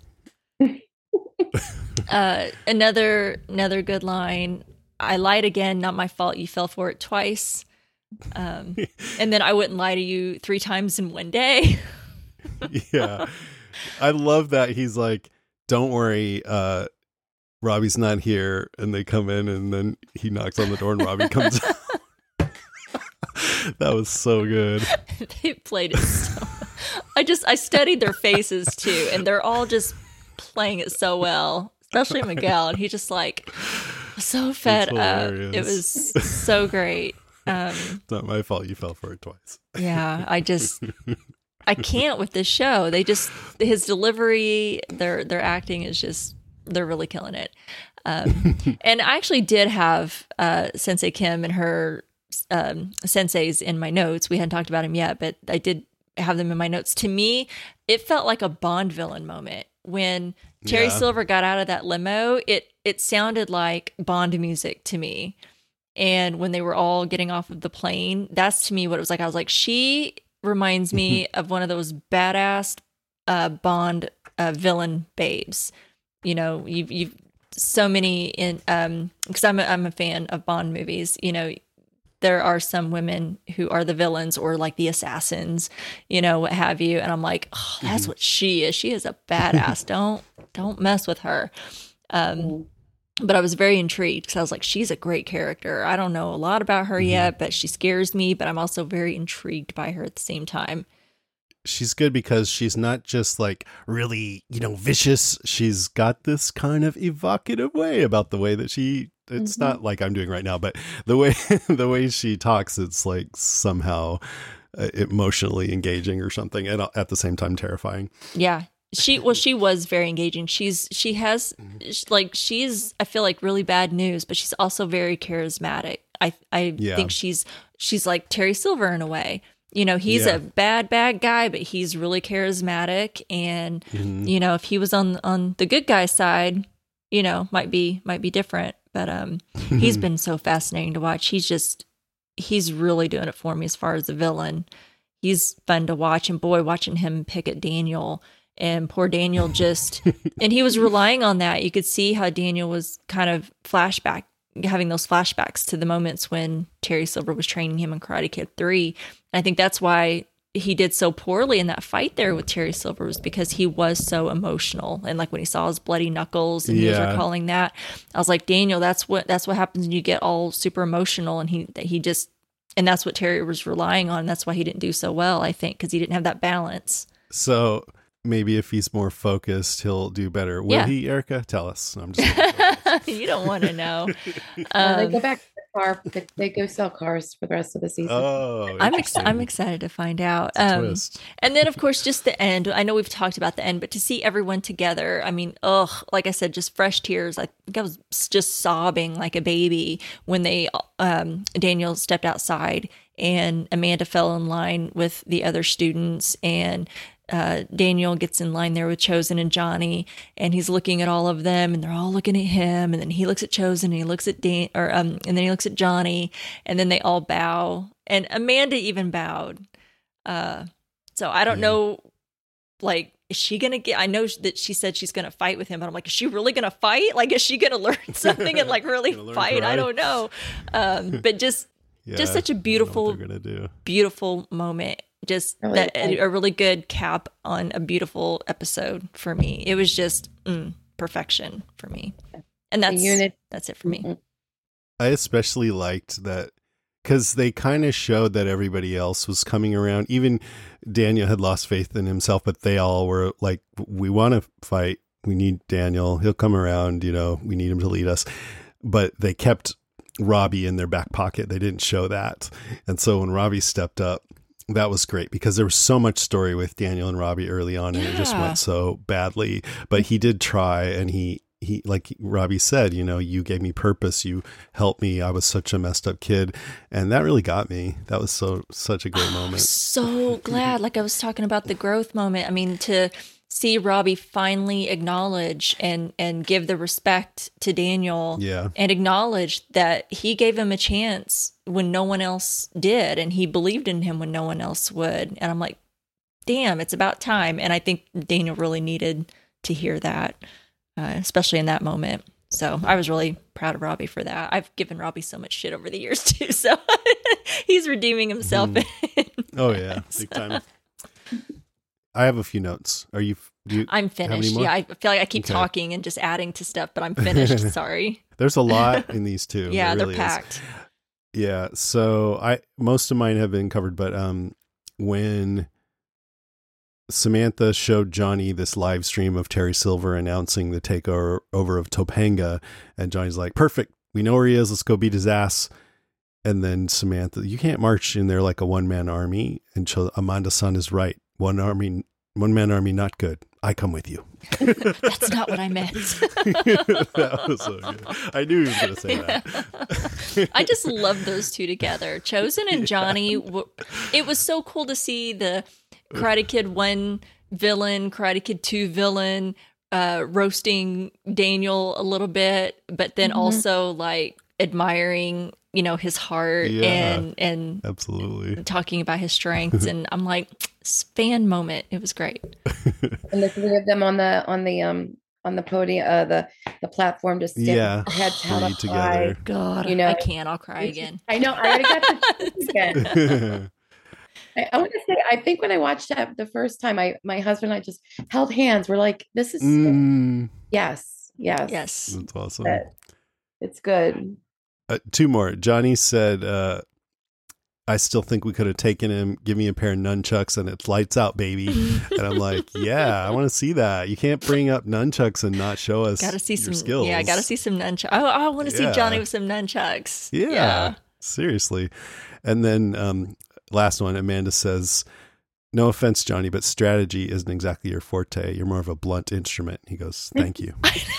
uh, another another good line. I lied again. Not my fault. You fell for it twice. Um, and then I wouldn't lie to you three times in one day. Yeah. I love that. He's like, don't worry, uh, Robbie's not here. And they come in and then he knocks on the door and Robbie comes out. That was so good. They played it so I just, I studied their faces too. And they're all just playing it so well, especially Miguel. And he just like, so fed up. It was so great. Um, it's not my fault you fell for it twice. Yeah, I just I can't with this show. They just his delivery, their their acting is just they're really killing it. Um, and I actually did have uh, Sensei Kim and her um, senseis in my notes. We hadn't talked about him yet, but I did have them in my notes. To me, it felt like a Bond villain moment when Terry yeah. Silver got out of that limo. It it sounded like Bond music to me. And when they were all getting off of the plane, that's to me what it was like. I was like, she reminds me of one of those badass uh, Bond uh, villain babes. You know, you've you've so many in um because I'm a, I'm a fan of Bond movies. You know, there are some women who are the villains or like the assassins, you know, what have you. And I'm like, oh, that's mm-hmm. what she is. She is a badass. don't don't mess with her. Um, mm-hmm. But I was very intrigued because I was like, she's a great character. I don't know a lot about her mm-hmm. yet, but she scares me. But I'm also very intrigued by her at the same time. She's good because she's not just like really, you know, vicious. She's got this kind of evocative way about the way that she, it's mm-hmm. not like I'm doing right now, but the way, the way she talks, it's like somehow uh, emotionally engaging or something. And at the same time, terrifying. Yeah. She, well, she was very engaging. She's, she has like, she's, I feel like really bad news, but she's also very charismatic. I, I yeah. think she's, she's like Terry Silver in a way. You know, he's yeah. a bad, bad guy, but he's really charismatic. And, mm-hmm. you know, if he was on on the good guy side, you know, might be might be different. But um, he's been so fascinating to watch. He's just, he's really doing it for me as far as the villain. He's fun to watch. And boy, watching him pick at Daniel and poor Daniel just, and he was relying on that. You could see how Daniel was kind of flashback, having those flashbacks to the moments when Terry Silver was training him in Karate Kid three. And I think that's why he did so poorly in that fight there with Terry Silver, was because he was so emotional. And like when he saw his bloody knuckles and yeah. he was recalling that, I was like, Daniel, that's what, that's what happens when you get all super emotional. And he, he just, and that's what Terry was relying on. That's why he didn't do so well, I think, because he didn't have that balance. So maybe if he's more focused, he'll do better. Will yeah. he, Erica? Tell us. I'm just you don't want to know. Um, uh, they go back to the car. They go sell cars for the rest of the season. Oh, I'm ex- I'm excited to find out. Um, and then, of course, just the end. I know we've talked about the end, but to see everyone together, I mean, ugh, like I said, just fresh tears. I think I was just sobbing like a baby when they, um, Daniel stepped outside and Amanda fell in line with the other students, and Uh, Daniel gets in line there with Chosen and Johnny, and he's looking at all of them, and they're all looking at him, and then he looks at Chosen, and he looks at Dan, or um, and then he looks at Johnny, and then they all bow, and Amanda even bowed. Uh, so I don't yeah. know, like, is she gonna get? I know that she said she's gonna fight with him, but I'm like, is she really gonna fight? Like, is she gonna learn something and like really fight? I don't know. Um, but just, yeah, just such a beautiful, gonna do. beautiful moment. Just really that, a, a really good cap on a beautiful episode for me. It was just mm, perfection for me. And that's that's it for me. I especially liked that because they kind of showed that everybody else was coming around. Even Daniel had lost faith in himself, but they all were like, we want to fight. We need Daniel. He'll come around. You know, we need him to lead us. But they kept Robbie in their back pocket. They didn't show that. And so when Robbie stepped up, that was great because there was so much story with Daniel and Robbie early on, and yeah. it just went so badly. But he did try, and he, he, like Robbie said, you know, you gave me purpose. You helped me. I was such a messed up kid. And that really got me. That was so, such a great oh, moment. So glad. Like I was talking about the growth moment. I mean, to see Robbie finally acknowledge and, and give the respect to Daniel yeah. and acknowledge that he gave him a chance when no one else did. And he believed in him when no one else would. And I'm like, damn, it's about time. And I think Daniel really needed to hear that, uh, especially in that moment. So I was really proud of Robbie for that. I've given Robbie so much shit over the years too. So he's redeeming himself. Mm. Oh yeah. Big time. I have a few notes. Are you? Do you I'm finished. Yeah, I feel like I keep okay. talking and just adding to stuff, but I'm finished. Sorry. There's a lot in these two. Yeah, there they're really packed. Is. Yeah. So I most of mine have been covered, but um, when Samantha showed Johnny this live stream of Terry Silver announcing the takeover over of Topanga, and Johnny's like, "Perfect. we know where he is. Let's go beat his ass. And then Samantha, you can't march in there like a one man army. And Cho- Amanda-san is right. One army, one man army, not good. I come with you. That's not what I meant. That was so good. I knew he was going to say that. I just love those two together. Chosen and Johnny. It was so cool to see the Karate Kid one villain, Karate Kid two villain, uh, roasting Daniel a little bit, but then mm-hmm. also like admiring, you know, his heart yeah, and and absolutely talking about his strengths. And I'm like, fan moment. It was great. And the three of them on the on the um on the podium, uh, the the platform, just yeah, heads held together. God, you know, I can't. I'll cry again. I know. I already got the again. I, I want to say, I think when I watched that the first time, I my husband and I just held hands. We're like, this is mm. yes, yes, yes. That's awesome. But it's good. Uh, two more. Johnny said, uh, I still think we could have taken him, give me a pair of nunchucks and it's lights out, baby. And I'm like, yeah, I want to see that. You can't bring up nunchucks and not show us gotta see your some, skills. Yeah, I got to see some nunchucks. Oh, I want to yeah. see Johnny with some nunchucks. Yeah, yeah. Seriously. And then um, last one, Amanda says, no offense, Johnny, but strategy isn't exactly your forte. You're more of a blunt instrument. He goes, thank you.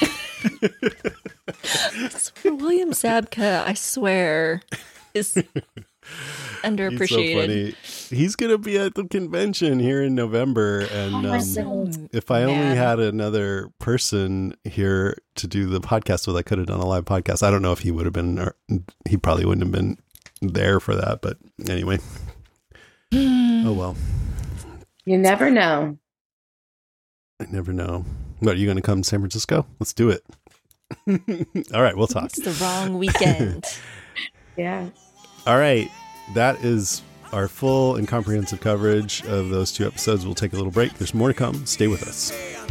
William Zabka, I swear, is underappreciated. He's so funny. He's going to be at the convention here in November. And um, so if I only mad. had another person here to do the podcast with, I could have done a live podcast. I don't know if he would have been, or he probably wouldn't have been there for that. But anyway. Oh, well. You never know. I never know. What, are you going to come to San Francisco? Let's do it. All right, we'll talk. It's the wrong weekend. Yeah. All right. That is our full and comprehensive coverage of those two episodes. We'll take a little break. There's more to come. Stay with us.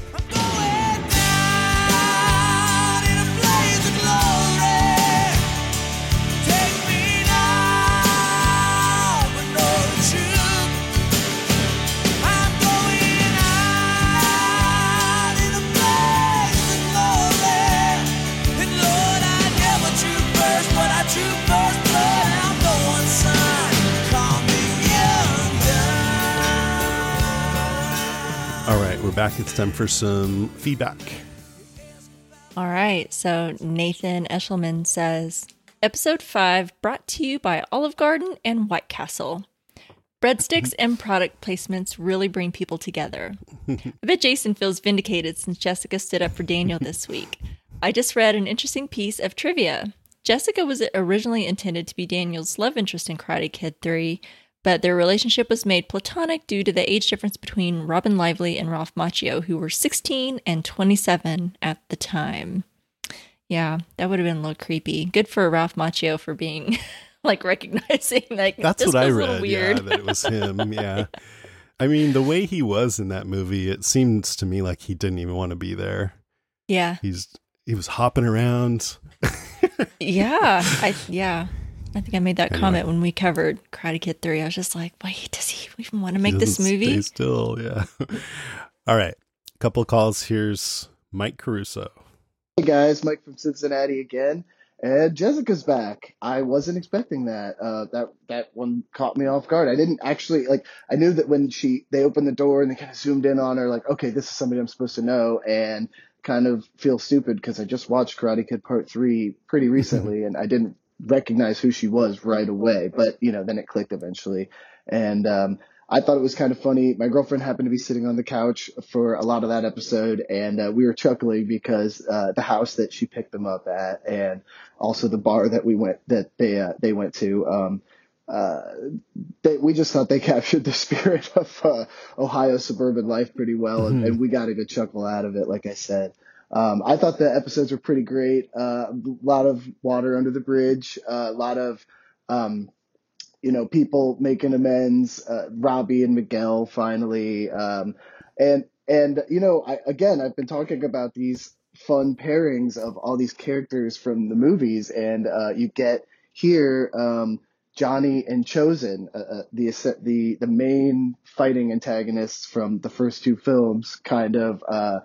All right, we're back. It's time for some feedback. All right, so Nathan Eshelman says, Episode five brought to you by Olive Garden and White Castle. Breadsticks and product placements really bring people together. I bet Jason feels vindicated since Jessica stood up for Daniel this week. I just read an interesting piece of trivia. Jessica was originally intended to be Daniel's love interest in Karate Kid three, but their relationship was made platonic due to the age difference between Robin Lively and Ralph Macchio, who were sixteen and twenty-seven at the time. Yeah, that would have been a little creepy. Good for Ralph Macchio for being, like, recognizing that. That's this what I was a read, little weird. yeah, that it was him, yeah. I mean, the way he was in that movie, it seems to me like he didn't even want to be there. Yeah. He's He was hopping around. yeah, I yeah. I think I made that Anyway. comment when we covered Karate Kid three. I was just like, wait, does he even want to make He this doesn't movie? Stay still, yeah. All right. A couple of calls. Here's Mike Caruso. Hey guys, Mike from Cincinnati again. And Jessica's back. I wasn't expecting that. Uh, that that one caught me off guard. I didn't actually, like, I knew that when she they opened the door and they kind of zoomed in on her, like, okay, this is somebody I'm supposed to know, and kind of feel stupid because I just watched Karate Kid Part three pretty recently and I didn't recognize who she was right away. But, you know, then it clicked eventually. And um, I thought it was kind of funny. My girlfriend happened to be sitting on the couch for a lot of that episode, and uh, we were chuckling because uh, the house that she picked them up at, and also the bar that we went that they uh, they went to. Um, uh, they, we just thought they captured the spirit of uh, Ohio suburban life pretty well, and, and we got a good chuckle out of it. Like I said, um, I thought the episodes were pretty great. Uh, a lot of water under the bridge, uh, a lot of um, you know, people making amends, uh, Robbie and Miguel finally. Um, and, and, you know, I, again, I've been talking about these fun pairings of all these characters from the movies, and, uh, you get here, um, Johnny and Chozen, uh, uh, the, the, the main fighting antagonists from the first two films, kind of, uh,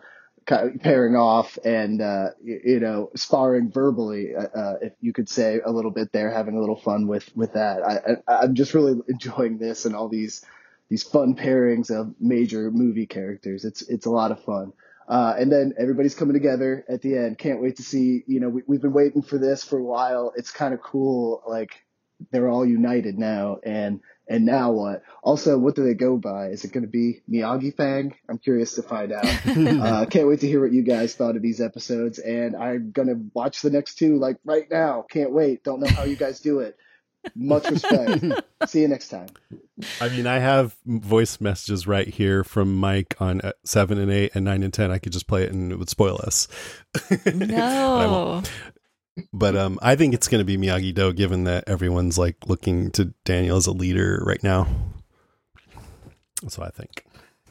kind of pairing off and, uh, you, you know, sparring verbally, uh, uh, if you could say a little bit there, having a little fun with, with that. I, I, I'm just really enjoying this and all these, these fun pairings of major movie characters. It's, it's a lot of fun. Uh, and then everybody's coming together at the end. Can't wait to see, you know, we, we've been waiting for this for a while. It's kind of cool. Like, they're all united now. And, and now what? Also, what do they go by? Is it going to be Miyagi Fang? I'm curious to find out. uh, can't wait to hear what you guys thought of these episodes. And I'm going to watch the next two, like, right now. Can't wait. Don't know how you guys do it. Much respect. See you next time. I mean, I have voice messages right here from Mike on seven and eight and nine and ten. I could just play it and it would spoil us. No. but, but um, I think it's going to be Miyagi-Do, given that everyone's like looking to Daniel as a leader right now. That's what I think.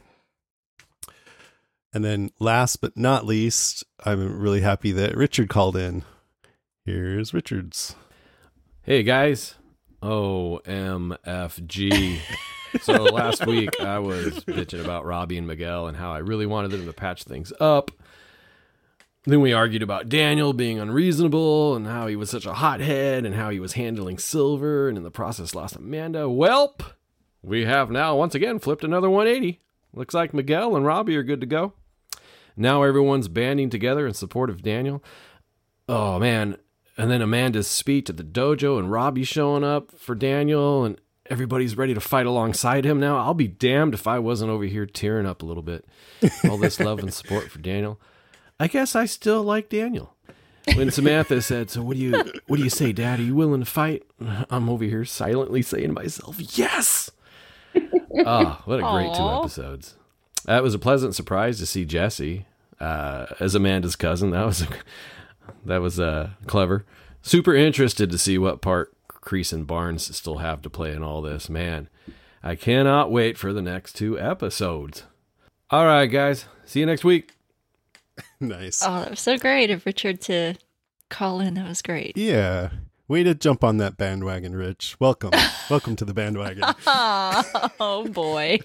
And then last but not least, I'm really happy that Richard called in. Here's Richard's. Hey guys, O M F G. So last week I was bitching about Robbie and Miguel and how I really wanted them to patch things up. Then we argued about Daniel being unreasonable and how he was such a hothead and how he was handling Silver and in the process lost Amanda. Welp, we have now once again flipped another one eighty. Looks like Miguel and Robbie are good to go. Now everyone's banding together in support of Daniel. Oh man. And then Amanda's speech at the dojo and Robbie showing up for Daniel and everybody's ready to fight alongside him now. I'll be damned if I wasn't over here tearing up a little bit. All this love and support for Daniel. I guess I still like Daniel. When Samantha said, so what do you what do you say, Dad? Are you willing to fight? I'm over here silently saying to myself, yes! Oh, what a great Aww. two episodes. That was a pleasant surprise to see Jesse uh, as Amanda's cousin. That was a... That was uh, clever. Super interested to see what part Kreese and Barnes still have to play in all this. Man, I cannot wait for the next two episodes. All right, guys. See you next week. Nice. Oh, that was so great of Richard to call in. That was great. Yeah. Way to jump on that bandwagon, Rich. Welcome. Welcome to the bandwagon. Oh, boy.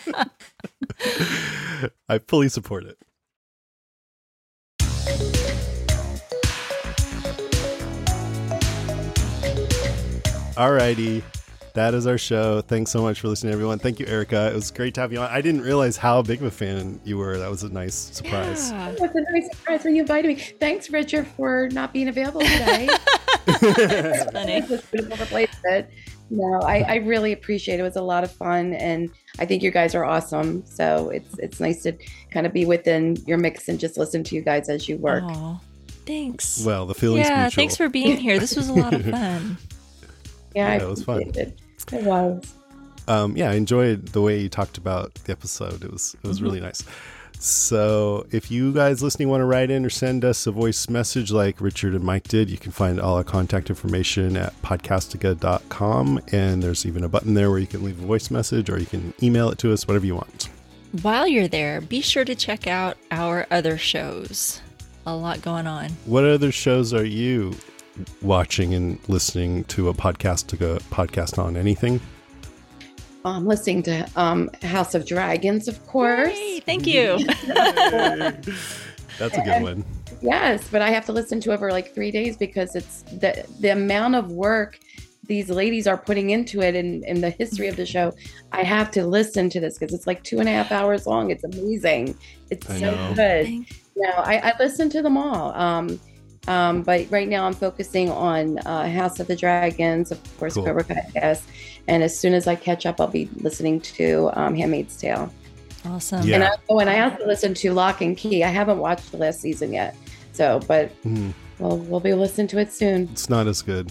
I fully support it. Alrighty, that is our show. Thanks so much for listening, everyone. Thank you, Erica. It was great to have you on. I didn't realize how big of a fan you were. That was a nice surprise. Yeah. It was a nice surprise when you invited me. Thanks, Richard, for not being available today. That's funny. Just overplayed it. No, I, I really appreciate it. It was a lot of fun, and I think you guys are awesome. So it's it's nice to kind of be within your mix and just listen to you guys as you work. Oh, thanks. Well, the feeling's yeah, mutual. thanks for being here. This was a lot of fun. Yeah, Yeah, I it was fun. It. it was. Um, yeah, I enjoyed the way you talked about the episode. It was it was Mm-hmm. really nice. So if you guys listening want to write in or send us a voice message like Richard and Mike did, you can find all our contact information at podcastica dot com. And there's even a button there where you can leave a voice message or you can email it to us, whatever you want. While you're there, be sure to check out our other shows. A lot going on. What other shows are you watching and listening to a podcast to go podcast on? Anything? I'm listening to um, House of Dragons, of course. Yay, thank you. That's a good one. Yes, but I have to listen to it for like three days because it's the the amount of work these ladies are putting into it and in, in the history of the show. I have to listen to this because it's like two and a half hours long. It's amazing. It's I so know. good. Thank- No, I, I listen to them all. Um, um, but right now I'm focusing on uh, House of the Dragons, of course, Cool. Cobra Kai, yes. And as soon as I catch up, I'll be listening to um, Handmaid's Tale. Awesome. Yeah. And I, oh, and I also listened to Lock and Key. I haven't watched the last season yet. So, but Mhm. we'll, we'll be listening to it soon. It's not as good.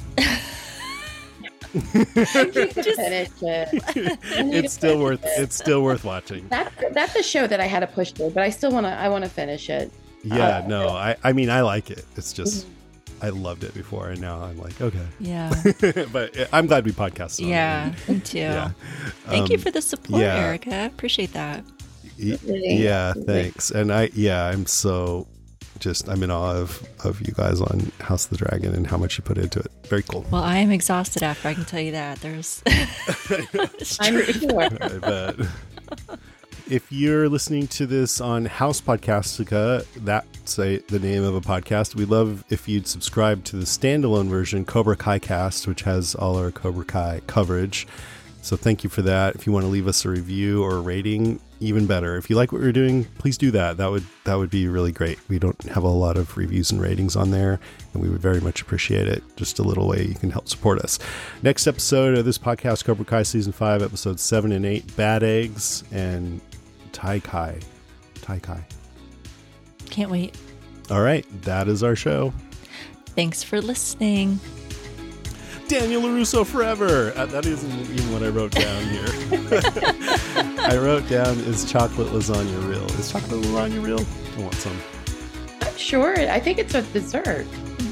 Just- Finish it. It's still worth it's still worth watching. That's, that's a show that I had to push through, but I still want to, I want to finish it. Yeah, Uh, no, I I mean I like it. It's just I loved it before and now I'm like, okay. Yeah. But I'm glad we podcasted on Yeah. Me too. it. Yeah. Thank you Um, for the support, yeah. Erica. Appreciate that. y- Yeah, thanks. And I yeah, I'm so just I'm in awe of of you guys on House of the Dragon and how much you put into it. Very cool. Well, I am exhausted after. I can tell you that. There's. It's I'm true. sure. I bet. If you're listening to this on House Podcastica, that's a, the name of a podcast. We'd love if you'd subscribe to the standalone version, Cobra Kai Cast, which has all our Cobra Kai coverage. So thank you for that. If you want to leave us a review or a rating, even better. If you like what we're doing, please do that. That would that would be really great. We don't have a lot of reviews and ratings on there, and we would very much appreciate it. Just a little way you can help support us. Next episode of this podcast, Cobra Kai Season five, Episodes seven and eight, Bad Eggs and Tai Kai. Tai Kai. Can't wait. All right, that is our show. Thanks for listening. Daniel LaRusso forever. Uh, that isn't even what I wrote down here. I wrote down, is chocolate lasagna real? Is chocolate lasagna real? I want some. I'm sure. I think it's a dessert.